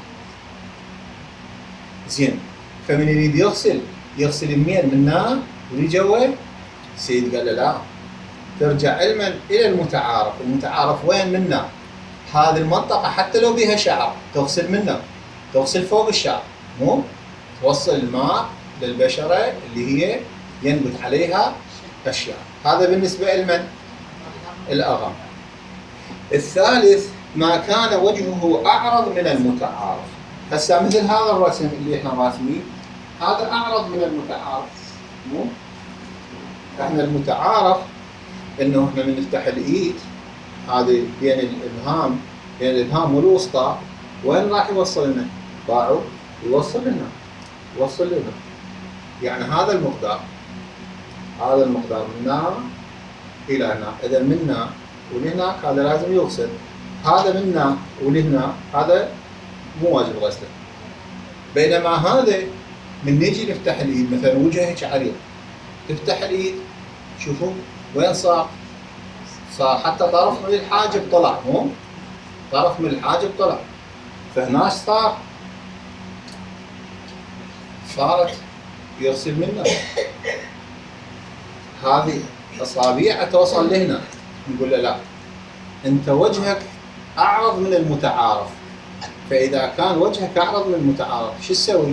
S1: زين، فمن يريد يغسل يغسل منين؟ من هنا ولجوا؟ سيد قال له لا، ترجع علما الى المتعارف. المتعارف وين؟ منا هذه المنطقة، حتى لو بها شعر تغسل منه، تغسل فوق الشعر مو؟ توصل الماء للبشرة اللي هي ينبت عليها الشعر. هذا بالنسبة لمن؟ الأغم. الثالث ما كان وجهه أعرض من المتعارف. هسه مثل هذا الرسم اللي احنا راسمين، هذا أعرض من المتعارف مو؟ احنا المتعارف انه احنا من نفتح الايد هذه بين الابهام، بين الابهام والوسطى، وين راح يوصل لنا؟ باعوا يوصل لنا، يوصل لنا. يعني هذا المقدار، هذا المقدار من هنا الى هنا. اذا من هنا ولهناك هذا لازم يغسل. هذا من هنا ولهنا هذا مو واجب غسله. بينما هذا من نجي نفتح الايد مثلا وجهه هيك عريض، تفتح الايد شوفوا وين صار؟ صار حتى طرف من الحاجب طلع مو؟ طرف من الحاجب طلع. فهناش صار؟ صارت يغسل منها. هذه اصابع توصل لهنا، نقول له لا، انت وجهك اعرض من المتعارف. فاذا كان وجهك اعرض من المتعارف شو تسوي؟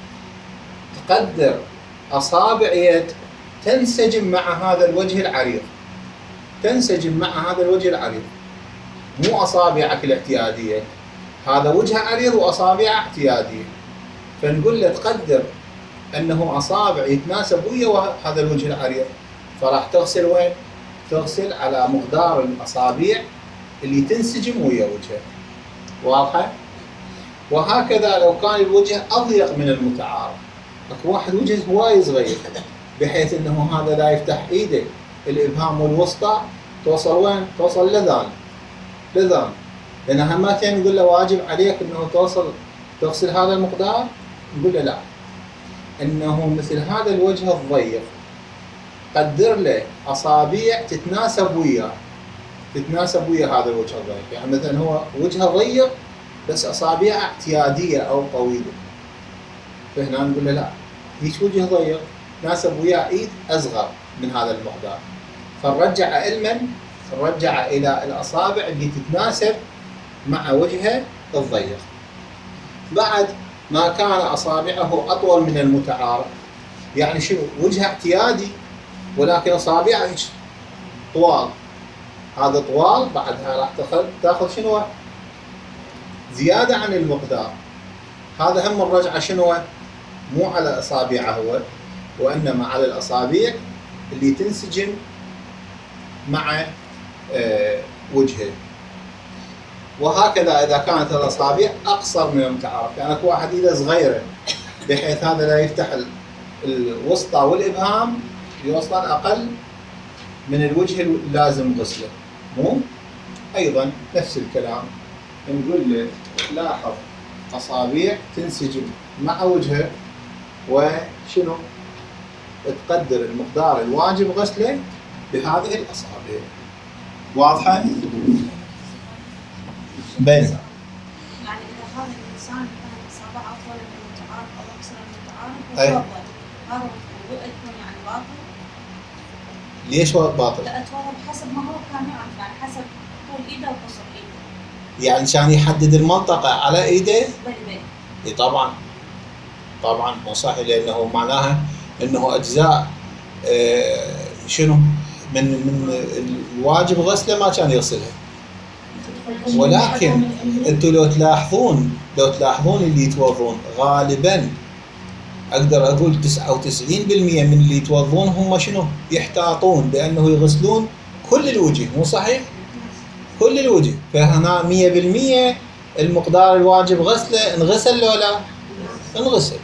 S1: تقدر اصابع يد تنسجم مع هذا الوجه العريض، تنسجم مع هذا الوجه العريض، مو اصابعك الاعتياديه. هذا وجه عريض واصابع اعتياديه، فنقول له تقدر انه اصابع يتناسب ويا هذا الوجه العريض، فراح تغسل وين؟ تغسل على مقدار الاصابع اللي تنسجم ويا وجهه. واضحه؟ وهكذا لو كان الوجه اضيق من المتعارف، اكو واحد وجهه هواي صغير بحيث انه هذا لا يفتح ايده، الابهام والوسطى توصل وين؟ توصل لذان، لذان. لان همتين نقول له واجب عليك انه توصل تغسل هذا المقدار، نقول له لا، انه مثل هذا الوجه الضيق قدر له اصابع تتناسب وياه، تتناسب ويا هذا الوجه الضيق. يعني مثلا هو وجهه ضيق بس اصابع اعتياديه او طويله، فهنا نقول له لا، هيك وجه ضيق تناسب وياه ايد اصغر من هذا المقدار، فنرجع علما، نرجع الى الاصابع اللي تتناسب مع وجهه الضيق. بعد ما كان اصابعه اطول من المتعارف، يعني شنو؟ وجهه اعتيادي ولكن اصابعه طوال، هذا طوال، بعدها راح تاخذ تاخذ شنو؟ زياده عن المقدار. هذا هم الرجعه شنو؟ مو على اصابعه هو، وانما على الاصابع اللي تنسجم مع آه وجهه. وهكذا اذا كانت الاصابع اقصر من المتعارف، يعني اكو واحد ايده صغيره بحيث هذا لا يفتح الوسطى والابهام، يوصل اقل من الوجه اللازم غسله مو؟ ايضا نفس الكلام، نقول له لاحظ اصابع تنسجم مع وجهه، وشنو؟ تقدر المقدار الواجب غسله بهذه الاصابع. واضحه؟ بين
S2: يعني اذا هذا الانسان كانت اصابعه اطول من المتعارف او اقصر من المتعارف
S1: أي.
S2: وتفضل، هذا يكون يعني باطل؟
S1: ليش هو باطل؟
S2: لا اتفضل حسب ما هو كان يعرف، يعني حسب طول ايده وقصر ايده.
S1: يعني كان يحدد المنطقة على ايده.
S2: بلي بلي.
S1: اي طبعا طبعا مو صحيح، لانه معناها انه اجزاء آه شنو من من الواجب غسله ما كان يغسلها. ولكن انتم لو تلاحظون لو تلاحظون اللي يتوضون غالبا اقدر اقول تسعة وتسعين بالمئة من اللي يتوضون هم شنو؟ يحتاطون بانه يغسلون كل الوجه، مو صحيح؟ كل الوجه، فهنا مئة بالمئة المقدار الواجب غسله انغسل لو لا؟ انغسل.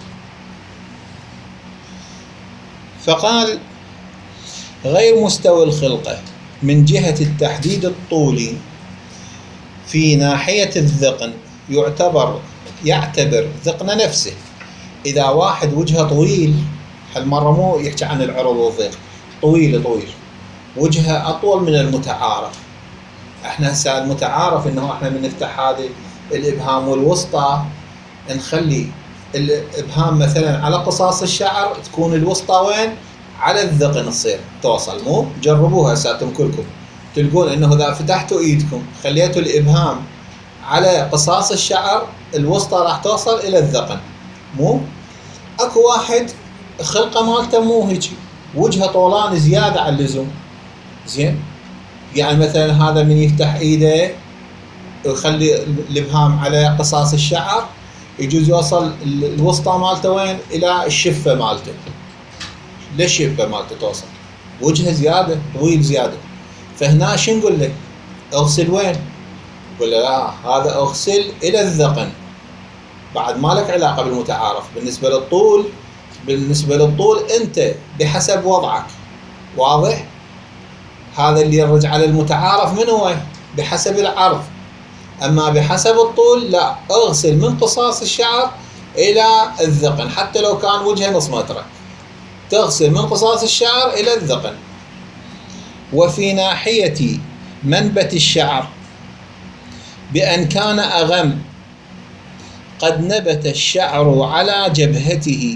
S1: فقال غير مستوى الخلقة من جهة التحديد الطولي في ناحية الذقن يعتبر يعتبر ذقن نفسه. إذا واحد وجهه طويل، هالمرة مو يحكي عن العرض والضيق، طويل طويل وجهه أطول من المتعارف. احنا هسه المتعارف انه احنا بنفتح هذه الابهام والوسطى، نخلي الابهام مثلا على قصاص الشعر، تكون الوسطى وين؟ على الذقن تصير توصل. مو جربوها هسه كلكم تلقون انه اذا فتحتوا ايدكم خليتوا الابهام على قصاص الشعر، الوسطى راح توصل الى الذقن. مو اكو واحد خلقه مالته مو هيك، وجهه طولان زياده عن اللزوم. زين، يعني مثلا هذا من يفتح ايده ويخلي الابهام على قصاص الشعر، يجوز يوصل الوسطى مالته وين؟ الى الشفه مالته. ليش الشفه مالته توصل؟ وجهه زياده، طويل زياده. فهنا شو نقول له؟ اغسل وين؟ يقول له لا، هذا اغسل الى الذقن، بعد ما لك علاقه بالمتعارف. بالنسبه للطول بالنسبه للطول انت بحسب وضعك، واضح؟ هذا اللي يرجع على المتعارف من هو؟ بحسب العرض. اما بحسب الطول لا، اغسل من قصاص الشعر الى الذقن، حتى لو كان وجهه نص متر تغسل من قصاص الشعر الى الذقن. وفي ناحية منبت الشعر بأن كان أغم قد نبت الشعر على جبهته،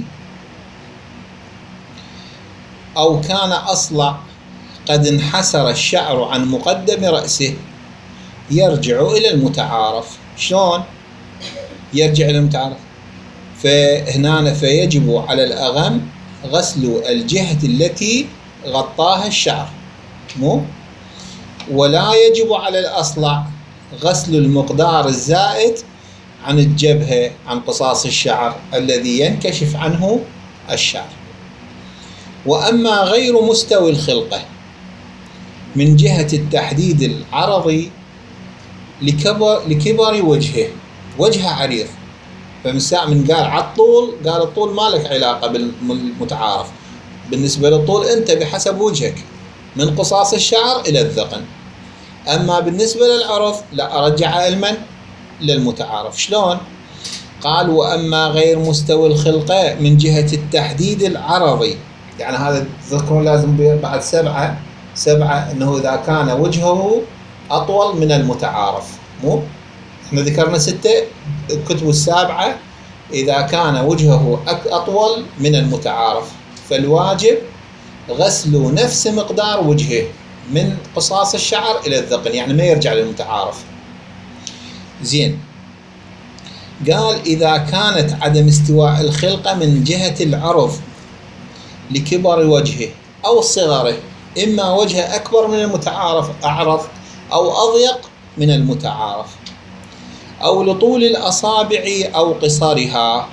S1: أو كان أصلع قد انحسر الشعر عن مقدم رأسه، يرجع إلى المتعارف. شلون يرجع إلى المتعارف؟ فهنا فيجب على الأغم غسل الجهة التي غطاها الشعر، مو ولا يجب على الأصلع غسل المقدار الزائد عن الجبهة، عن قصاص الشعر الذي ينكشف عنه الشعر. وأما غير مستوي الخلقة من جهة التحديد العرضي لكبر, لكبر وجهه، وجهه عريض، فمن ساعة من قال على الطول، قال الطول ما لك علاقة بالمتعارف. بالنسبة للطول أنت بحسب وجهك من قصاص الشعر إلى الذقن. أما بالنسبة للعرض لا، أرجع المن للمتعارف. شلون؟ قال وأما غير مستوى الخلقة من جهة التحديد العرضي، يعني هذا تذكرون لازم بعد سبعة سبعة أنه إذا كان وجهه أطول من المتعارف. مو احنا ذكرنا ستة، الكتب السابعة إذا كان وجهه أطول من المتعارف فالواجب غسل نفس مقدار وجهه من قصاص الشعر إلى الذقن، يعني ما يرجع للمتعارف. زين، قال إذا كانت عدم استواء الخلقة من جهة العرض لكبر وجهه أو صغره، إما وجهه أكبر من المتعارف أعرض، أو أضيق من المتعارف، أو لطول الأصابع أو قصرها،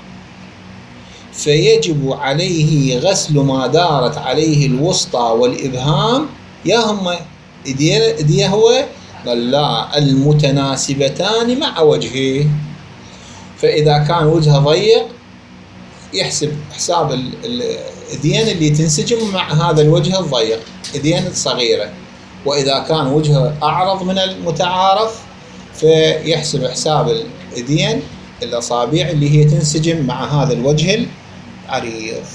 S1: فيجب عليه غسل ما دارت عليه الوسطى والإبهام. يا هم إديه هو لا، المتناسبتان مع وجهه. فإذا كان وجهه ضيق يحسب حساب الإدين اللي تنسجم مع هذا الوجه الضيق، إدين صغيرة. وإذا كان وجهه أعرض من المتعارف فيحسب حساب الإدين الأصابع اللي هي تنسجم مع هذا الوجه العريض.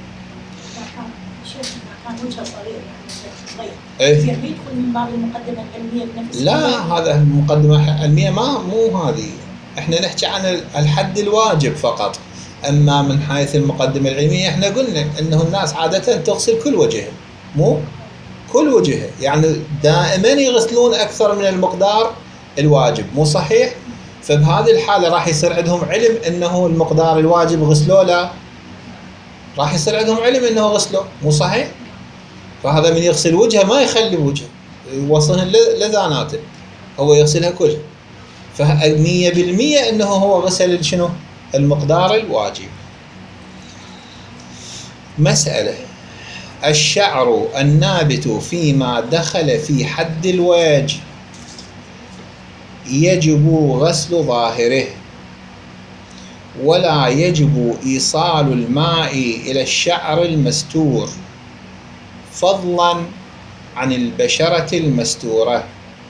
S2: كان وجهه صغير صغير
S1: إيه؟
S2: يدخل من باب المقدمة العلمية بنفس
S1: لا، هذا المقدمة العلمية ما مو هذه، احنا نحكي عن الحد الواجب فقط. اما من حيث المقدمة العلمية احنا قلنا انه الناس عادة تغسل كل وجهه، مو كل وجهه، يعني دائما يغسلون اكثر من المقدار الواجب، مو صحيح؟ فبهذه الحالة راح يصير عندهم علم انه المقدار الواجب غسلوه، لا راح يصير عندهم علم انه غسلوه، مو صحيح؟ فهذا من يغسل وجهه ما يخلي وجهه يوصلها لذاناته، هو يغسلها كلها، فمية بالمية انه هو غسل شنو؟ المقدار الواجب. مسألة: الشعر النابت فيما دخل في حد الوجه يجب غسل ظاهره، ولا يجب إيصال الماء إلى الشعر المستور، فضلا عن البشرة المستورة.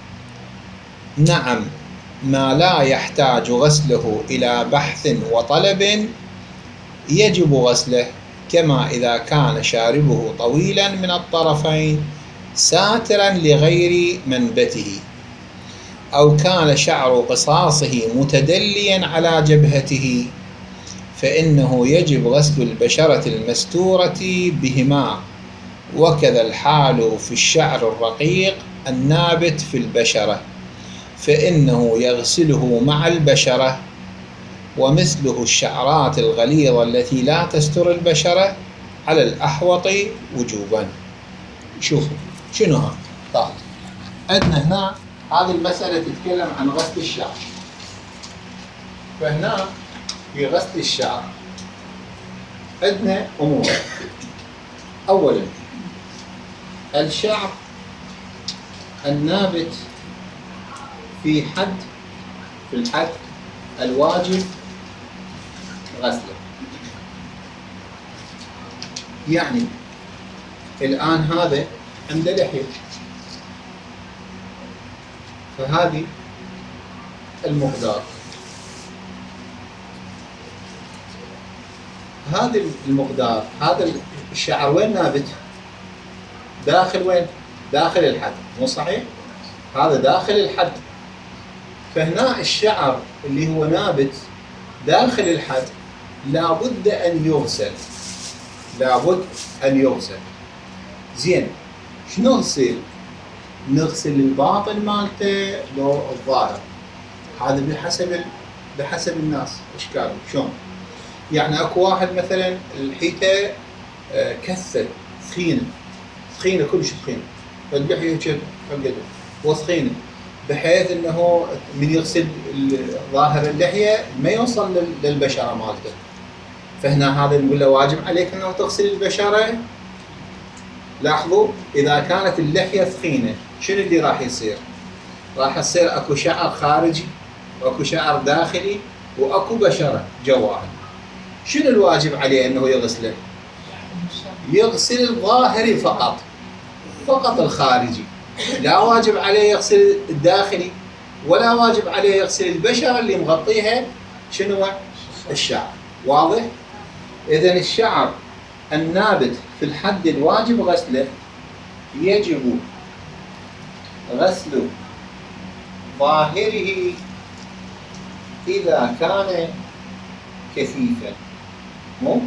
S1: نعم، ما لا يحتاج غسله إلى بحث وطلب يجب غسله، كما إذا كان شاربه طويلا من الطرفين ساترا لغير منبته، أو كان شعر قصاصه متدليا على جبهته، فإنه يجب غسل البشرة المستورة بهما. وكذا الحال في الشعر الرقيق النابت في البشرة، فإنه يغسله مع البشرة. ومثله الشعرات الغليظة التي لا تستر البشرة على الأحوط وجوبا. شوفوا شنو هذا؟ طيب عندنا هنا هذه المسألة تتكلم عن غسل الشعر. فهنا في غسل الشعر عندنا أمور. أولا الشعر النابت في حد في الحد الواجب غسله. يعني الآن هذا عنده لحية، فهذه المقدار، هذا المقدار، هذا الشعر وين نابت؟ داخل وين؟ داخل الحد، مو صحيح؟ هذا داخل الحد. فهنا الشعر اللي هو نابت داخل الحد لابد أن يغسل، لابد أن يغسل. زين، شنو نغسل؟ نغسل الباطن مالته لو الظاهر، هذا بحسب بحسب الناس اشكاله شلون. يعني اكو واحد مثلا الحيته كثه ثخينه ثخينه كلش ثخينه، فاللحيه كذا فقده وثخينه، بحيث انه من يغسل ظاهر اللحيه ما يوصل للبشره مالته. فهنا هذا نقول له واجب عليك انه تغسل البشره. لاحظوا اذا كانت اللحيه ثخينه شنو اللي راح يصير؟ راح يصير اكو شعر خارجي واكو شعر داخلي واكو بشره جواها. شنو الواجب عليه انه يغسله؟ يغسل الظاهري فقط، فقط الخارجي، لا واجب عليه يغسل الداخلي، ولا واجب عليه يغسل البشره اللي مغطيها شنو؟ الشعر. واضح؟ اذا الشعر النابت في الحد الواجب غسله يجب غسل ظاهره إذا كان كثيفا، مو؟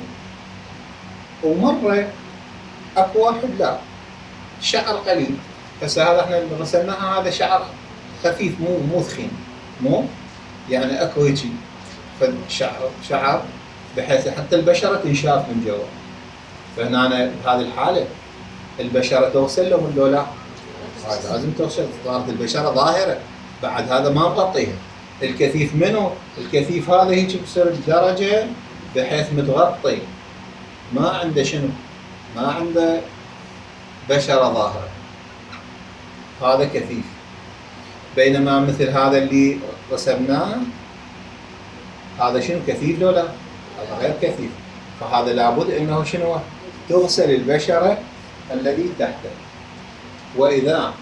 S1: ومرة أكو واحد لا شعر قليل، هسه هذا احنا غسلناها هذا شعر خفيف مو مو ثخين، مو؟ يعني أكو هيجي فشعر شعر بحيث حتى البشرة تنشاف من جوا. فهنا أنا بهذه الحالة البشرة تغسل له ولا لا؟ هذا لازم تغسل، صارت البشرة ظاهرة، بعد هذا ما مغطيها. الكثيف منه؟ الكثيف هذا هيك بصير بدرجة بحيث متغطي، ما عنده شنو؟ ما عنده بشرة ظاهرة، هذا كثيف. بينما مثل هذا اللي رسمناه هذا شنو؟ كثيف لو لا؟ هذا غير كثيف. فهذا لابد انه شنو؟ تغسل البشرة الذي تحته. وإذا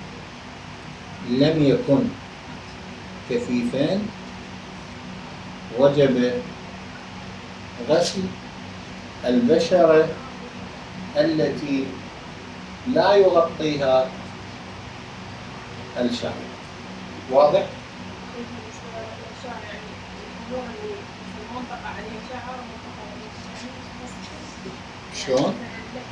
S1: لم يكن كثيفين وجب غسل البشرة التي لا يغطيها الشعر. واضح؟ شلون؟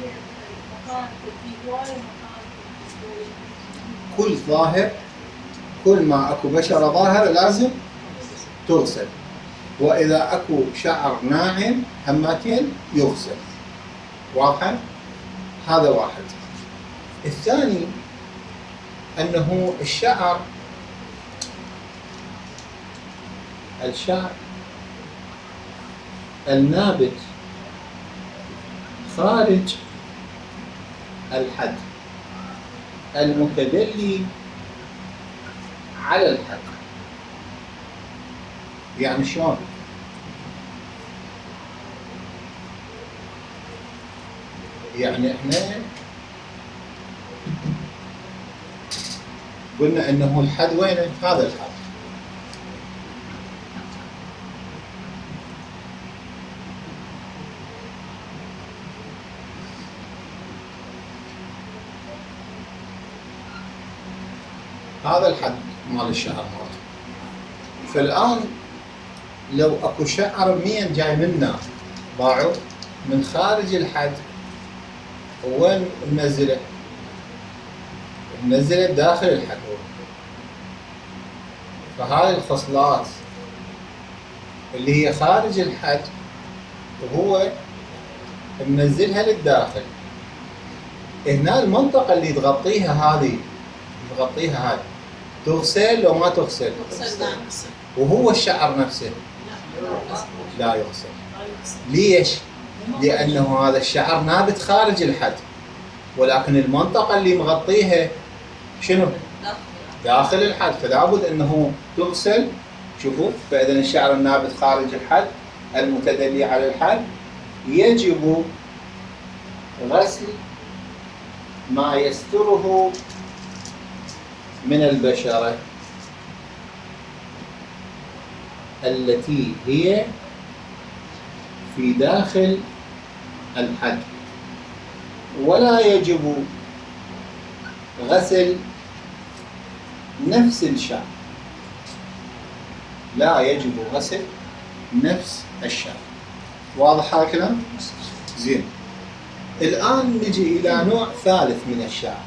S1: كل ظاهر كل ما اكو بشرة ظاهرة لازم تغسل، واذا اكو شعر ناعم همتين يغسل. واضحة؟ هذا واحد. الثاني انه الشعر الشعر النابت خارج الحد المتدلي على الحد. يعني شلون؟ يعني احنا قلنا انه الحد وينه؟ هذا الحد. هذا الحد مال الشعر مالته. فالآن لو اكو شعر مين جاي منا ضاعوا من خارج الحد، وين منزله؟ منزله داخل الحد. فهاي الخصلات اللي هي خارج الحد وهو منزلها للداخل. هنا المنطقة اللي تغطيها هذه تغطيها هذه تغسل لو ما تغسل؟ وهو الشعر نفسه لا يغسل. ليش؟ لأنه هذا الشعر نابت خارج الحد، ولكن المنطقة اللي مغطيها شنو؟ داخل الحد، فلا بد أنه تغسل. شوفوا، فإذا الشعر النابت خارج الحد المتدلي على الحد يجب غسل ما يستره من البشرة التي هي في داخل الحد، ولا يجب غسل نفس الشعر. لا يجب غسل نفس الشعر. واضح هذا الكلام؟ زين. الآن نجي إلى نوع ثالث من الشعر.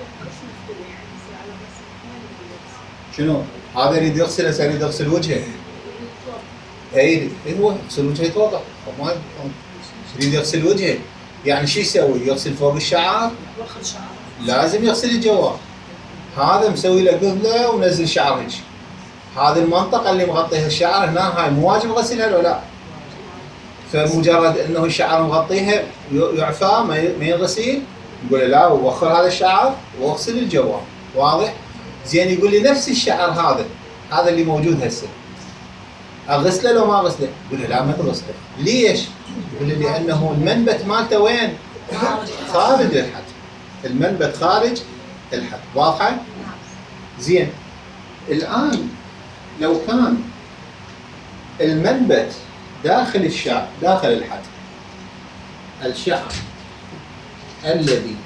S1: شنو؟ هذا يريد يغسل، هسه يريد يغسل وجهه. اي هو يغسل وجهه يتوضا، ما يريد يغسل وجهه. يعني شو يسوي؟ يغسل فوق الشعر؟ لازم يغسل الجوار. هذا مسوي له قذله ومنزل شعر هيك. هذه المنطقه اللي مغطيها الشعر هنا هاي مو واجب غسلها لو لا؟ فمجرد انه الشعر مغطيها يعفى ما ينغسل، نقول له لا وخر هذا الشعر واغسل الجوار. واضح؟ زين. يقول لي نفس الشعر هذا هذا اللي موجود هسه اغسله لو ما اغسله؟ يقول لي لا ما تغسله. ليش؟ يقول لي لانه المنبت مالته وين؟ خارج الحد. المنبت خارج الحد. واضحه؟ زين. الان لو كان المنبت داخل الشعر داخل الحد، الشعر الذي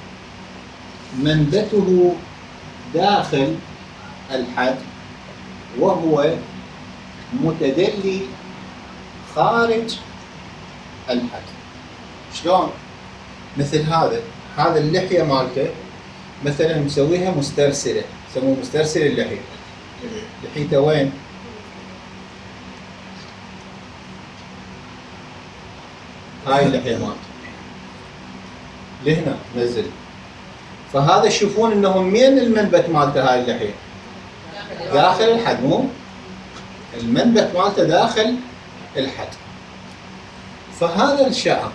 S1: منبته داخل الحد وهو متدلي خارج الحد. شلون؟ مثل هذا هذا اللحية مالته مثلا مسويها مسترسلة، يسموه مسترسل اللحية. لحيته وين؟ هاي اللحية مالته لهنا نزل. فهذا تشوفون انه من المنبت مالته هاي اللحية داخل الحد، مو المنبت مالته داخل الحد. فهذا الشعر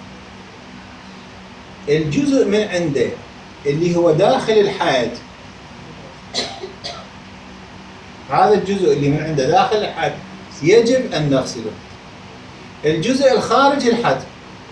S1: الجزء من عنده اللي هو داخل الحد، هذا الجزء اللي من عنده داخل الحد يجب ان نغسله. الجزء الخارج الحد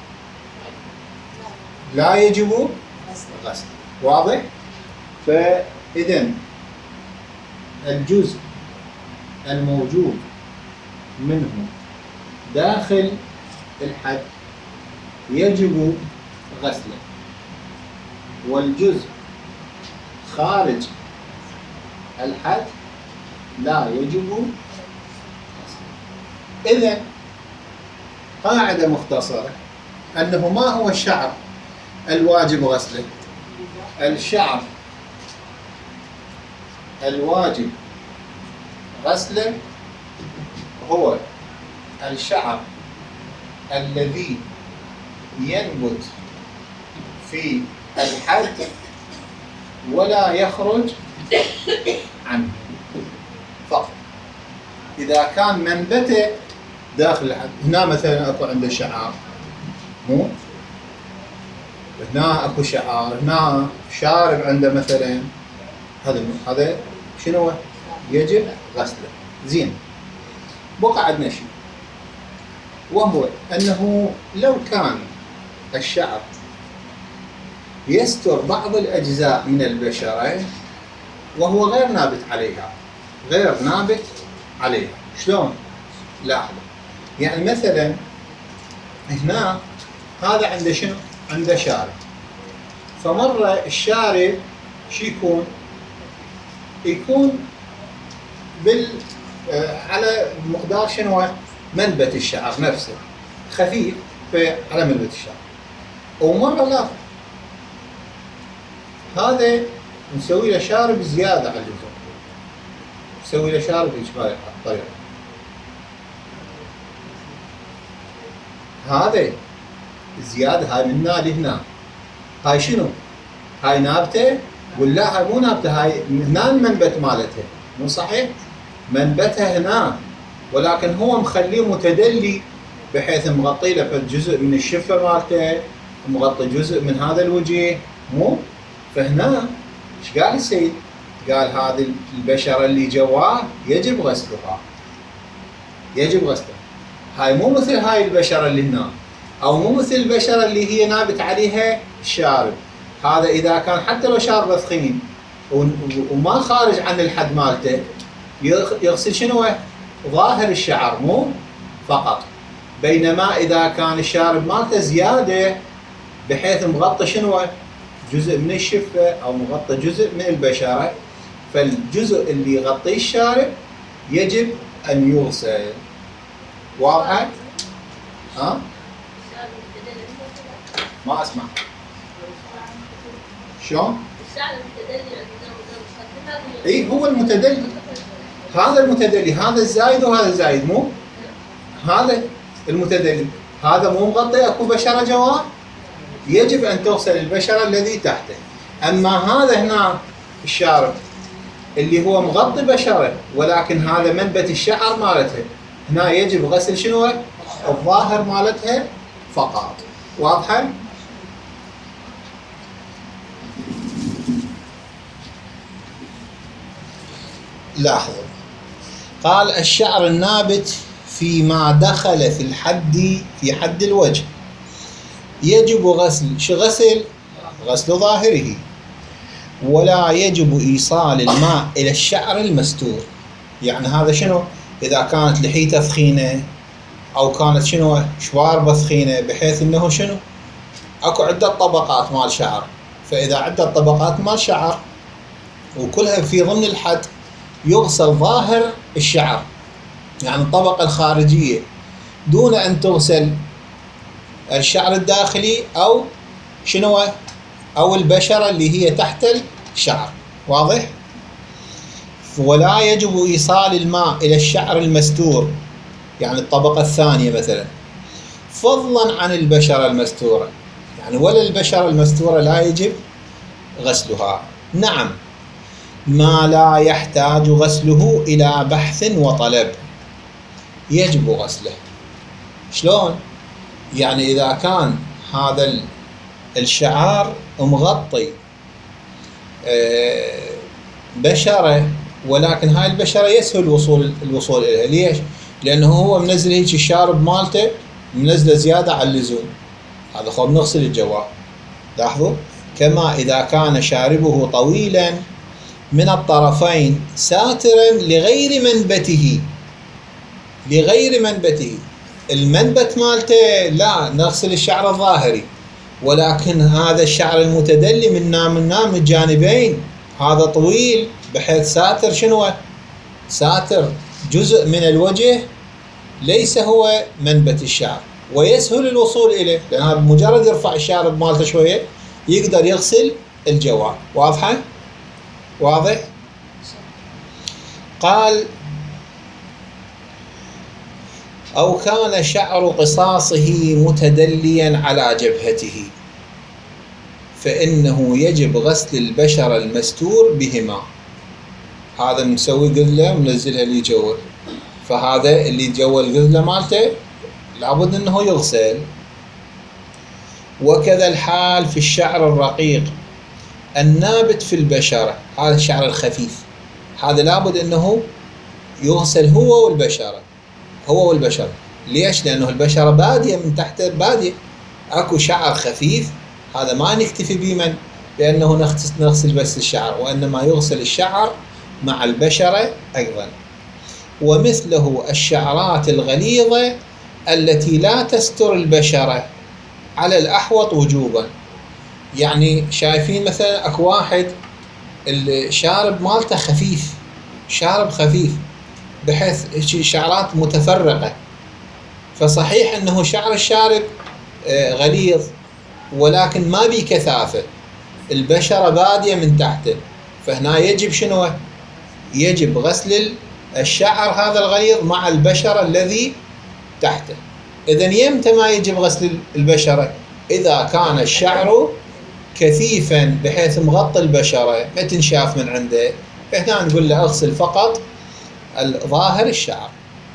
S1: لا يجب غسله. واضح؟ فإذن الجزء الموجود منه داخل الحد يجب غسله، والجزء خارج الحد لا يجب غسله. إذن قاعدة مختصرة أنه ما هو الشعر الواجب غسله؟ الشعر الواجب غسله هو الشعر الذي ينبت في الحد ولا يخرج عنه فقط. إذا كان منبته داخل الحد، هنا مثلا أكو عنده شعر، مو هنا أكو شعر، هنا شارب عنده مثلا، هذا هذا شنو يجب غسله. زين، بقى عندنا شيء، وهو أنه لو كان الشعر يستر بعض الأجزاء من البشرة وهو غير نابت عليها، غير نابت عليها، شلون؟ لاحظوا، يعني مثلا هنا هذا عنده شنو؟ عنده شارب، فمرة الشارب شو يكون؟ يكون بال على مقدار شنو؟ منبت الشعر نفسه خفيف على منبت الشعر، ومرة لا، هذا نسوي له شارب زيادة على اللزوم، نسوي له شارب إجمالي الطريقة، هذا زيادة، هاي من هنا لهنا، هاي شنو؟ هاي نابتة ولا هاي مو نابتة؟ هاي هنا المنبت مالتها، مو صحيح؟ منبتها هنا، ولكن هو مخليه متدلي بحيث مغطي له جزء من الشفة مالته، مغطي جزء من هذا الوجه، مو؟ فهنا ايش قال السيد؟ قال هذه البشرة اللي جواه يجب غسلها، يجب غسلها. هاي مو مثل هاي البشرة اللي هنا، او مو مثل البشرة اللي هي نابت عليها الشارب. هذا اذا كان حتى لو شاربه ثخين وما خارج عن الحد مالته، يغسل شنو؟ ظاهر الشعر مو فقط. بينما اذا كان الشارب مالته زيادة بحيث مغطي شنو؟ جزء من الشفة او مغطي جزء من البشرة، فالجزء اللي يغطيه الشارب يجب ان يغسل. واضحة؟ ها؟ ما اسمع. شلون؟
S3: الشعر المتدلي
S1: اي هو المتدلي، هذا المتدلي، هذا الزايد وهذا الزايد، مو؟ هذا المتدلي، هذا مو مغطي، اكو بشرة جواه، يجب ان تغسل البشرة الذي تحته. اما هذا هنا الشارب اللي هو مغطي بشرة ولكن هذا منبت الشعر مالته، هنا يجب غسل شنو؟ الظاهر مالتها فقط. واضحة؟ لاحظوا، قال الشعر النابت فيما دخل في الحد في حد الوجه يجب غسل، شو غسل؟ غسل ظاهره، ولا يجب إيصال الماء إلى الشعر المستور. يعني هذا شنو؟ إذا كانت لحيته ثخينة أو كانت شنو؟ شواربه ثخينة، بحيث إنه شنو؟ أكو عدة طبقات مال شعر، فإذا عدة طبقات مال شعر وكلها في ضمن الحد، يغسل ظاهر الشعر، يعني الطبقة الخارجية، دون أن تغسل الشعر الداخلي أو شنو؟ أو البشرة اللي هي تحت الشعر. واضح؟ ولا يجب إيصال الماء إلى الشعر المستور، يعني الطبقة الثانية مثلا، فضلا عن البشرة المستورة، يعني ولا البشرة المستورة لا يجب غسلها. نعم، ما لا يحتاج غسله إلى بحث وطلب يجب غسله. شلون؟ يعني إذا كان هذا الشعر مغطي بشرة، ولكن هاي البشرة يسهل الوصول الوصول إليها، ليش؟ لأنه هو منزل هيك الشارب مالته منزله زيادة على اللزوم، هذا خو بنغسل الجواب. لاحظوا، كما إذا كان شاربه طويلا من الطرفين ساترا لغير منبته، لغير منبته، المنبت مالته لا نغسل الشعر الظاهري، ولكن هذا الشعر المتدلي منا منا من الجانبين هذا طويل بحيث ساتر شنو؟ ساتر جزء من الوجه ليس هو منبت الشعر، ويسهل الوصول إليه، لأن هذا مجرد يرفع الشارب مالته شوية يقدر يغسل الجواب. واضحة؟ واضح؟ قال أو كان شعر قصاصه متدليا على جبهته فإنه يجب غسل البشرة المستور بهما. هذا مسوي قذلة منزلها لي جوا، فهذا اللي جوا القذلة مالته لابد أنه يغسل. وكذا الحال في الشعر الرقيق النابت في البشرة، هذا الشعر الخفيف هذا لابد أنه يغسل هو والبشرة، هو والبشرة. ليش؟ لأنه البشرة بادية من تحت بادية، أكو شعر خفيف هذا ما نكتفي به من بأنه نغسل بس الشعر، وإنما يغسل الشعر مع البشرة أيضا. ومثله الشعرات الغليظة التي لا تستر البشرة على الأحوط وجوبا. يعني شايفين مثلا أكو واحد الشارب مالته خفيف، شارب خفيف بحيث شعرات متفرقة، فصحيح أنه شعر الشارب غليظ ولكن ما بي كثافة، البشرة بادية من تحته، فهنا يجب شنو؟ يجب غسل الشعر هذا الغليظ مع البشرة الذي تحته. إذن يمتى ما يجب غسل البشرة؟ إذا كان الشعر كثيفا بحيث مغطي البشرة ما تنشاف من عنده، فهنا نقول له اغسل فقط الظاهر الشعر.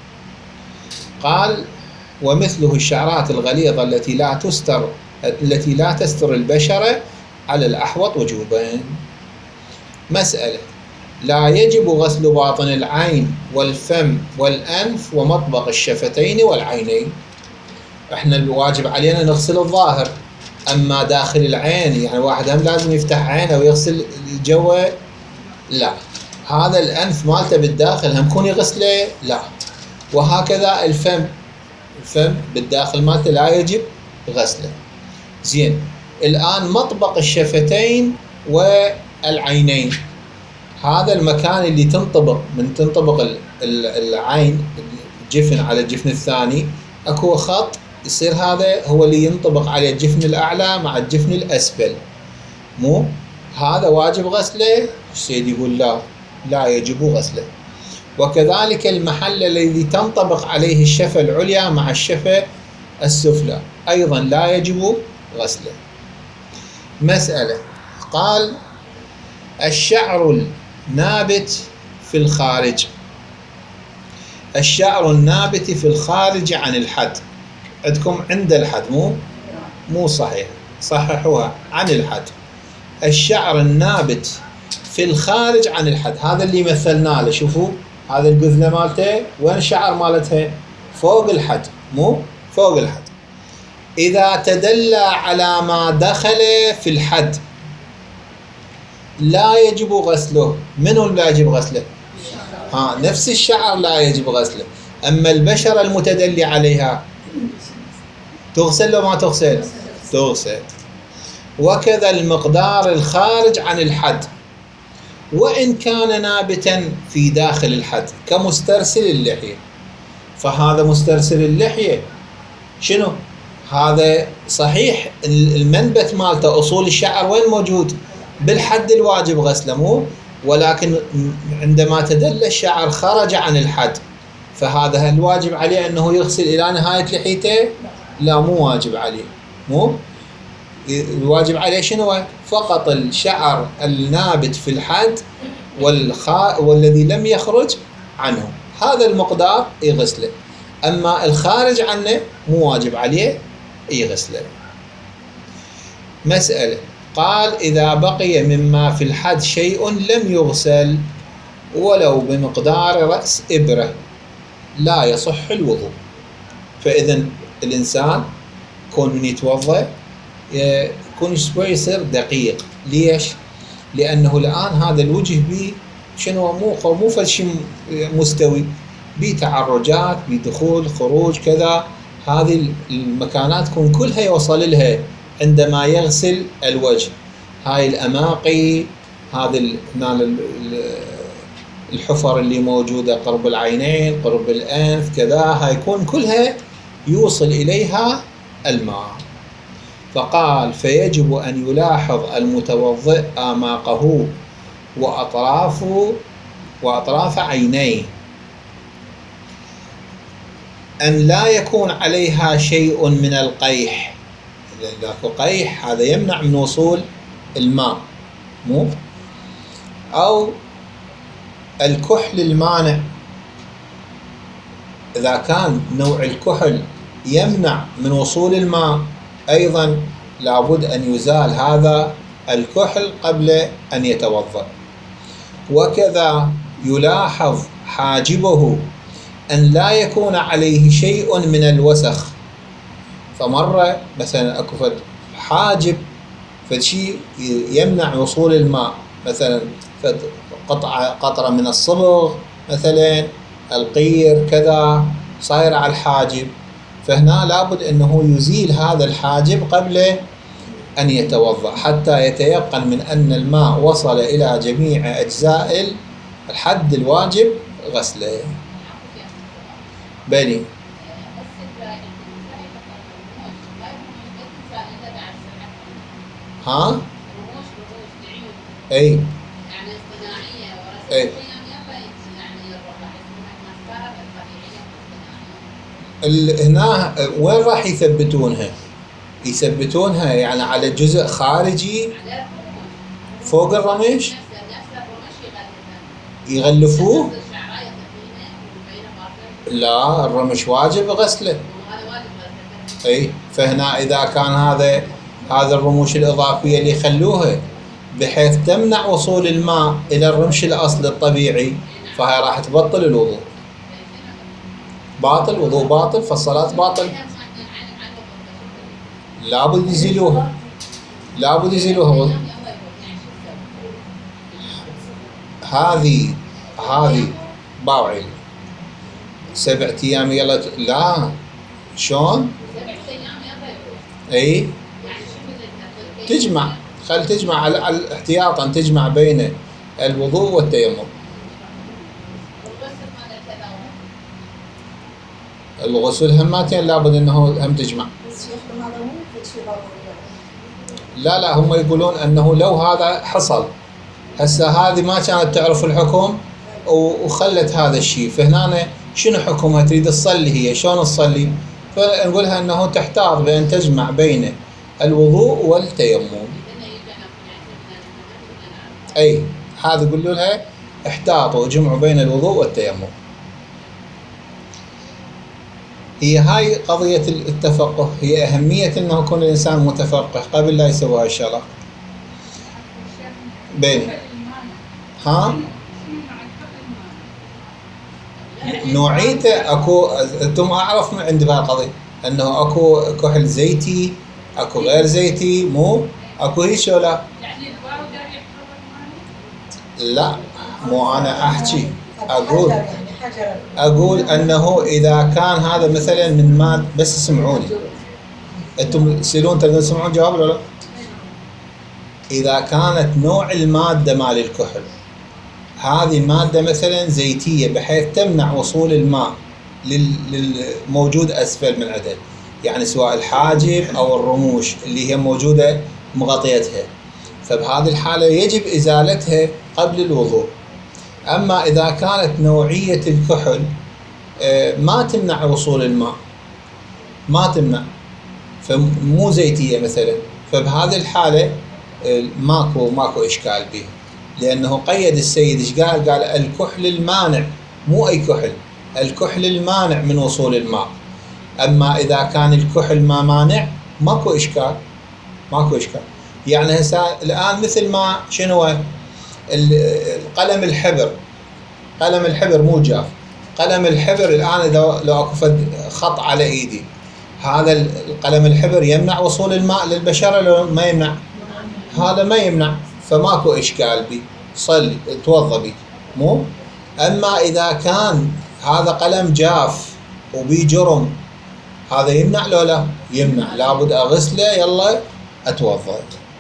S1: قال ومثله الشعرات الغليظة التي لا تستر التي لا تستر البشرة على الأحوط وجوبا. مسألة: لا يجب غسل باطن العين والفم والأنف ومطبق الشفتين والعينين. احنا الواجب علينا نغسل الظاهر، أما داخل العين يعني واحد هم لازم يفتح عينه ويغسل جوا، لا. هذا الأنف مالته بالداخل هم كون يغسله، لا. وهكذا الفم، الفم بالداخل مالته لا يجب غسله. زين، الآن مطبق الشفتين والعينين، هذا المكان اللي تنطبق من تنطبق العين الجفن على الجفن الثاني، اكو خط يصير هذا هو اللي ينطبق على الجفن الأعلى مع الجفن الأسفل، مو هذا واجب غسله؟ السيد يقول لا، لا يجب غسله. وكذلك المحل الذي تنطبق عليه الشفة العليا مع الشفة السفلى أيضا لا يجب غسله. مسألة: قال الشعر النابت في الخارج، الشعر النابت في الخارج عن الحد، عندكم عند الحد، مو مو صحيح، صححوها، عن الحد. الشعر النابت في الخارج عن الحد، هذا اللي مثلنا له، شوفوا هذا القذلة مالته وين الشعر مالتها؟ فوق الحد، مو فوق الحد. إذا تدلى على ما دخل في الحد لا يجب غسله. منو لا يجب غسله؟ ها، نفس الشعر لا يجب غسله. أما البشرة المتدلي عليها تغسل وما تغسل؟ تغسل. وكذا المقدار الخارج عن الحد وإن كان نابتا في داخل الحد كمسترسل اللحية، فهذا مسترسل اللحية شنو؟ هذا صحيح المنبت مالته أصول الشعر وين موجود؟ بالحد الواجب غسله، مو؟ ولكن عندما تدل الشعر خرج عن الحد، فهذا الواجب عليه أنه يغسل إلى نهاية لحيته؟ لا، مو واجب عليه، مو؟ الواجب عليه شنو؟ فقط الشعر النابت في الحد والخا... والذي لم يخرج عنه، هذا المقدار يغسله. أما الخارج عنه مو واجب عليه يغسله. مسألة: قال إذا بقي مما في الحد شيء لم يغسل ولو بمقدار رأس إبرة لا يصح الوضوء. فإذا الإنسان كون من يتوضأ يكون شوي يصير دقيق. ليش؟ لأنه الآن هذا الوجه بي شنو، مو مو فشي مستوي، بي تعرجات، بي دخول خروج كذا، هذه المكانات تكون كلها يوصل لها عندما يغسل الوجه. هاي الأماقي، هذه الحفر اللي موجودة قرب العينين، قرب الأنف كذا، هاي يكون كلها يوصل إليها الماء. فقال فيجب أن يلاحظ المتوضئ آماقه وأطرافه وأطراف عينيه أن لا يكون عليها شيء من القيح، إذا اكو قيح هذا يمنع من وصول الماء، مو أو الكحل المانع، إذا كان نوع الكحل يمنع من وصول الماء أيضا لابد أن يزال هذا الكحل قبل أن يتوضأ. وكذا يلاحظ حاجبه أن لا يكون عليه شيء من الوسخ، فمرة مثلا أكو فد حاجب فشي يمنع وصول الماء، مثلا فد قطعة قطرة من الصبغ مثلا، القير كذا صاير على الحاجب، فهنا لابد أنه يزيل هذا الحاجب قبل أن يتوضأ حتى يتيقن من أن الماء وصل إلى جميع أجزاء الحد الواجب غسله. بني ها؟ أي أي هنا وين راح يثبتونها؟ يثبتونها يعني على جزء خارجي فوق الرمش يغلفوه؟ لا، الرمش واجب غسله. اي فهنا اذا كان هذا هذا الرموش الاضافيه اللي يخلوها بحيث تمنع وصول الماء الى الرمش الاصلي الطبيعي، فهي راح تبطل الوضوء، باطل وضوء باطل، فالصلاه باطل. لابد يزيلوها، لابد يزيلوها. هذه هذه باوعي سبعة ايام يلا ت... لا شلون؟ اي تجمع، خل تجمع على احتياطا، تجمع بين الوضوء والتيمم. الغسل هماتين لابد انه هم تجمع. لا لا هم يقولون انه لو هذا حصل هسه هذه ما كانت تعرف الحكم وخلت هذا الشيء، فهنا شنو حكمها؟ تريد تصلي هي، شلون تصلي؟ فنقولها انه تحتاط بان تجمع بين الوضوء والتيمم. اي هذا يقولوا لها احتاطوا وجمعوا بين الوضوء والتيمم. هي هاي قضية التفقه، هي أهمية أنه يكون الإنسان متفقه قبل لا يسوي هاي الشغلة. بين ها نوعيته اكو، انتم اعرف من عندي بهاي القضية انه اكو كحل زيتي، اكو غير زيتي، مو اكو هيك ولا لا؟ مو انا احكي، اقول اقول انه اذا كان هذا مثلا من ماد، بس اسمعوني انتم تصيرون تقدرون تسمعون جواب ولا لا؟ اذا كانت نوع المادة مال الكحل هذه مادة مثلا زيتية بحيث تمنع وصول الماء للموجود اسفل من عدل، يعني سواء الحاجب او الرموش اللي هي موجودة مغطيتها، فبهذه الحالة يجب ازالتها قبل الوضوء. اما اذا كانت نوعية الكحل ما تمنع وصول الماء، ما تمنع، فمو زيتية مثلا، فبهذه الحالة ماكو ماكو اشكال به، لانه قيد السيد ايش قال؟ قال الكحل المانع، مو اي كحل، الكحل المانع من وصول الماء. اما اذا كان الكحل ما مانع ماكو اشكال، ماكو اشكال. يعني هسه الان مثل ما شنو القلم الحبر، قلم الحبر مو جاف، قلم الحبر الان اذا لو اكو فد خط على ايدي، هذا القلم الحبر يمنع وصول الماء للبشرة لو ما يمنع؟ هذا ما يمنع، فماكو اشكال بي، صلي توضى بي، مو؟ اما اذا كان هذا قلم جاف وبي جرم، هذا يمنع لو لا؟ يمنع، لابد اغسله يلا اتوضى.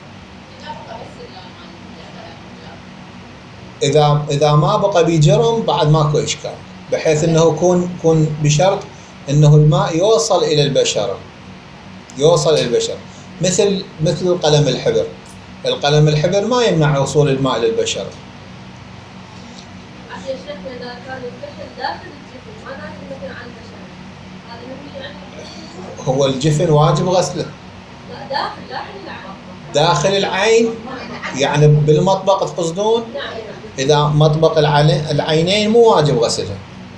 S1: اذا اذا ما بقى بي جرم بعد ماكو اشكال، بحيث انه يكون يكون بشرط انه الماء يوصل الى البشرة، يوصل الى البشرة، مثل مثل القلم الحبر، القلم الحبر ما يمنع وصول الماء للبشرة.
S3: يا شيخ اذا كان الكحل داخل الجسم ما نازل مثلا عن البشرة، هذا يعني
S1: هو الجفن واجب غسله
S3: لا داخل داخل العين.
S1: داخل العين، يعني بالمطبق تقصدون؟
S3: نعم.
S1: إذا مطبق العلي- العينين مو واجب غسله.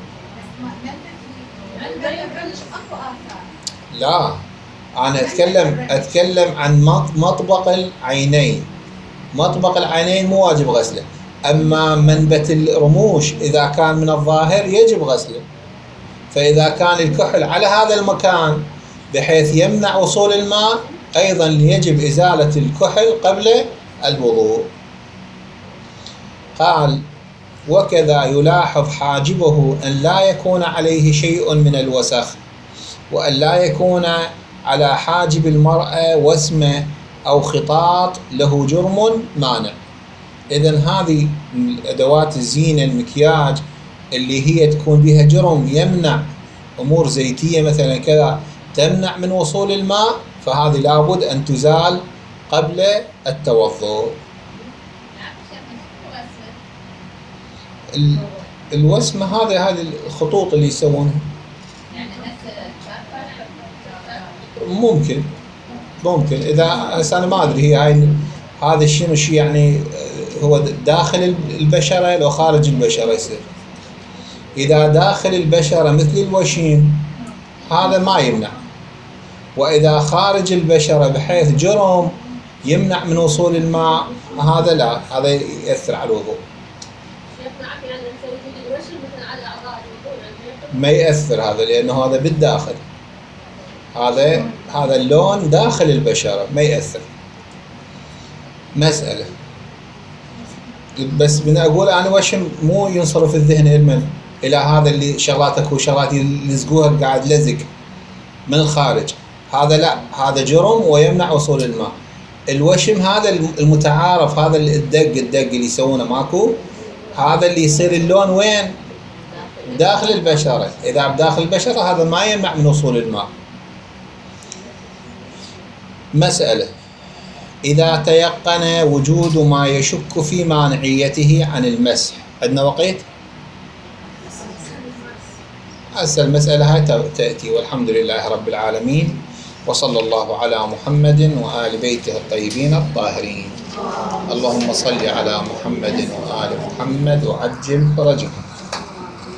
S1: لا، أنا أتكلم أتكلم عن مط- مطبق العينين. مطبق العينين مو واجب غسله، أما منبت الرموش إذا كان من الظاهر يجب غسله. فإذا كان الكحل على هذا المكان بحيث يمنع وصول الماء، أيضا يجب إزالة الكحل قبل الوضوء. قال: وكذا يلاحظ حاجبه أن لا يكون عليه شيء من الوسخ، وأن لا يكون على حاجب المرأة وسمة أو خطاط له جرم مانع. إذن هذه أدوات الزينة المكياج اللي هي تكون بها جرم يمنع، أمور زيتية مثلا كذا تمنع من وصول الماء، فهذه لابد أن تزال قبل التوضؤ. الوسمة هذه هذه الخطوط اللي يسوونها ممكن ممكن إذا أنا ما أدري هي هاي هذا الشيء شيء يعني هو داخل البشرة لو خارج البشرة يصير. إذا داخل البشرة مثل الوشيم هذا ما يمنع، وإذا خارج البشرة بحيث جرم يمنع من وصول الماء هذا لا، هذا يأثر على الوضوء. ما يأثر هذا لأنه هذا بالداخل، هذا هذا اللون داخل البشرة ما يأثر. مسألة بس بدنا أقول أنا وشم مو ينصرف الذهن إلمن إلى هذا اللي شغلاتك وشغلات يلزقوها قاعد لزق من الخارج، هذا لا، هذا جرم ويمنع وصول الماء. الوشم هذا المتعارف، هذا الدق الدق اللي يسوونه ماكو، هذا اللي يصير اللون وين؟ داخل البشرة. إذا بداخل البشرة هذا ما يمنع من وصول الماء. مسألة: إذا تيقن وجود ما يشك في مانعيته عن المسح، عندنا وقت؟ هسه المسألة هاي تأتي. والحمد لله رب العالمين، وصلى الله على محمد وآل بيته الطيبين الطاهرين. اللهم صل على محمد وآل محمد وعجل فرجهم.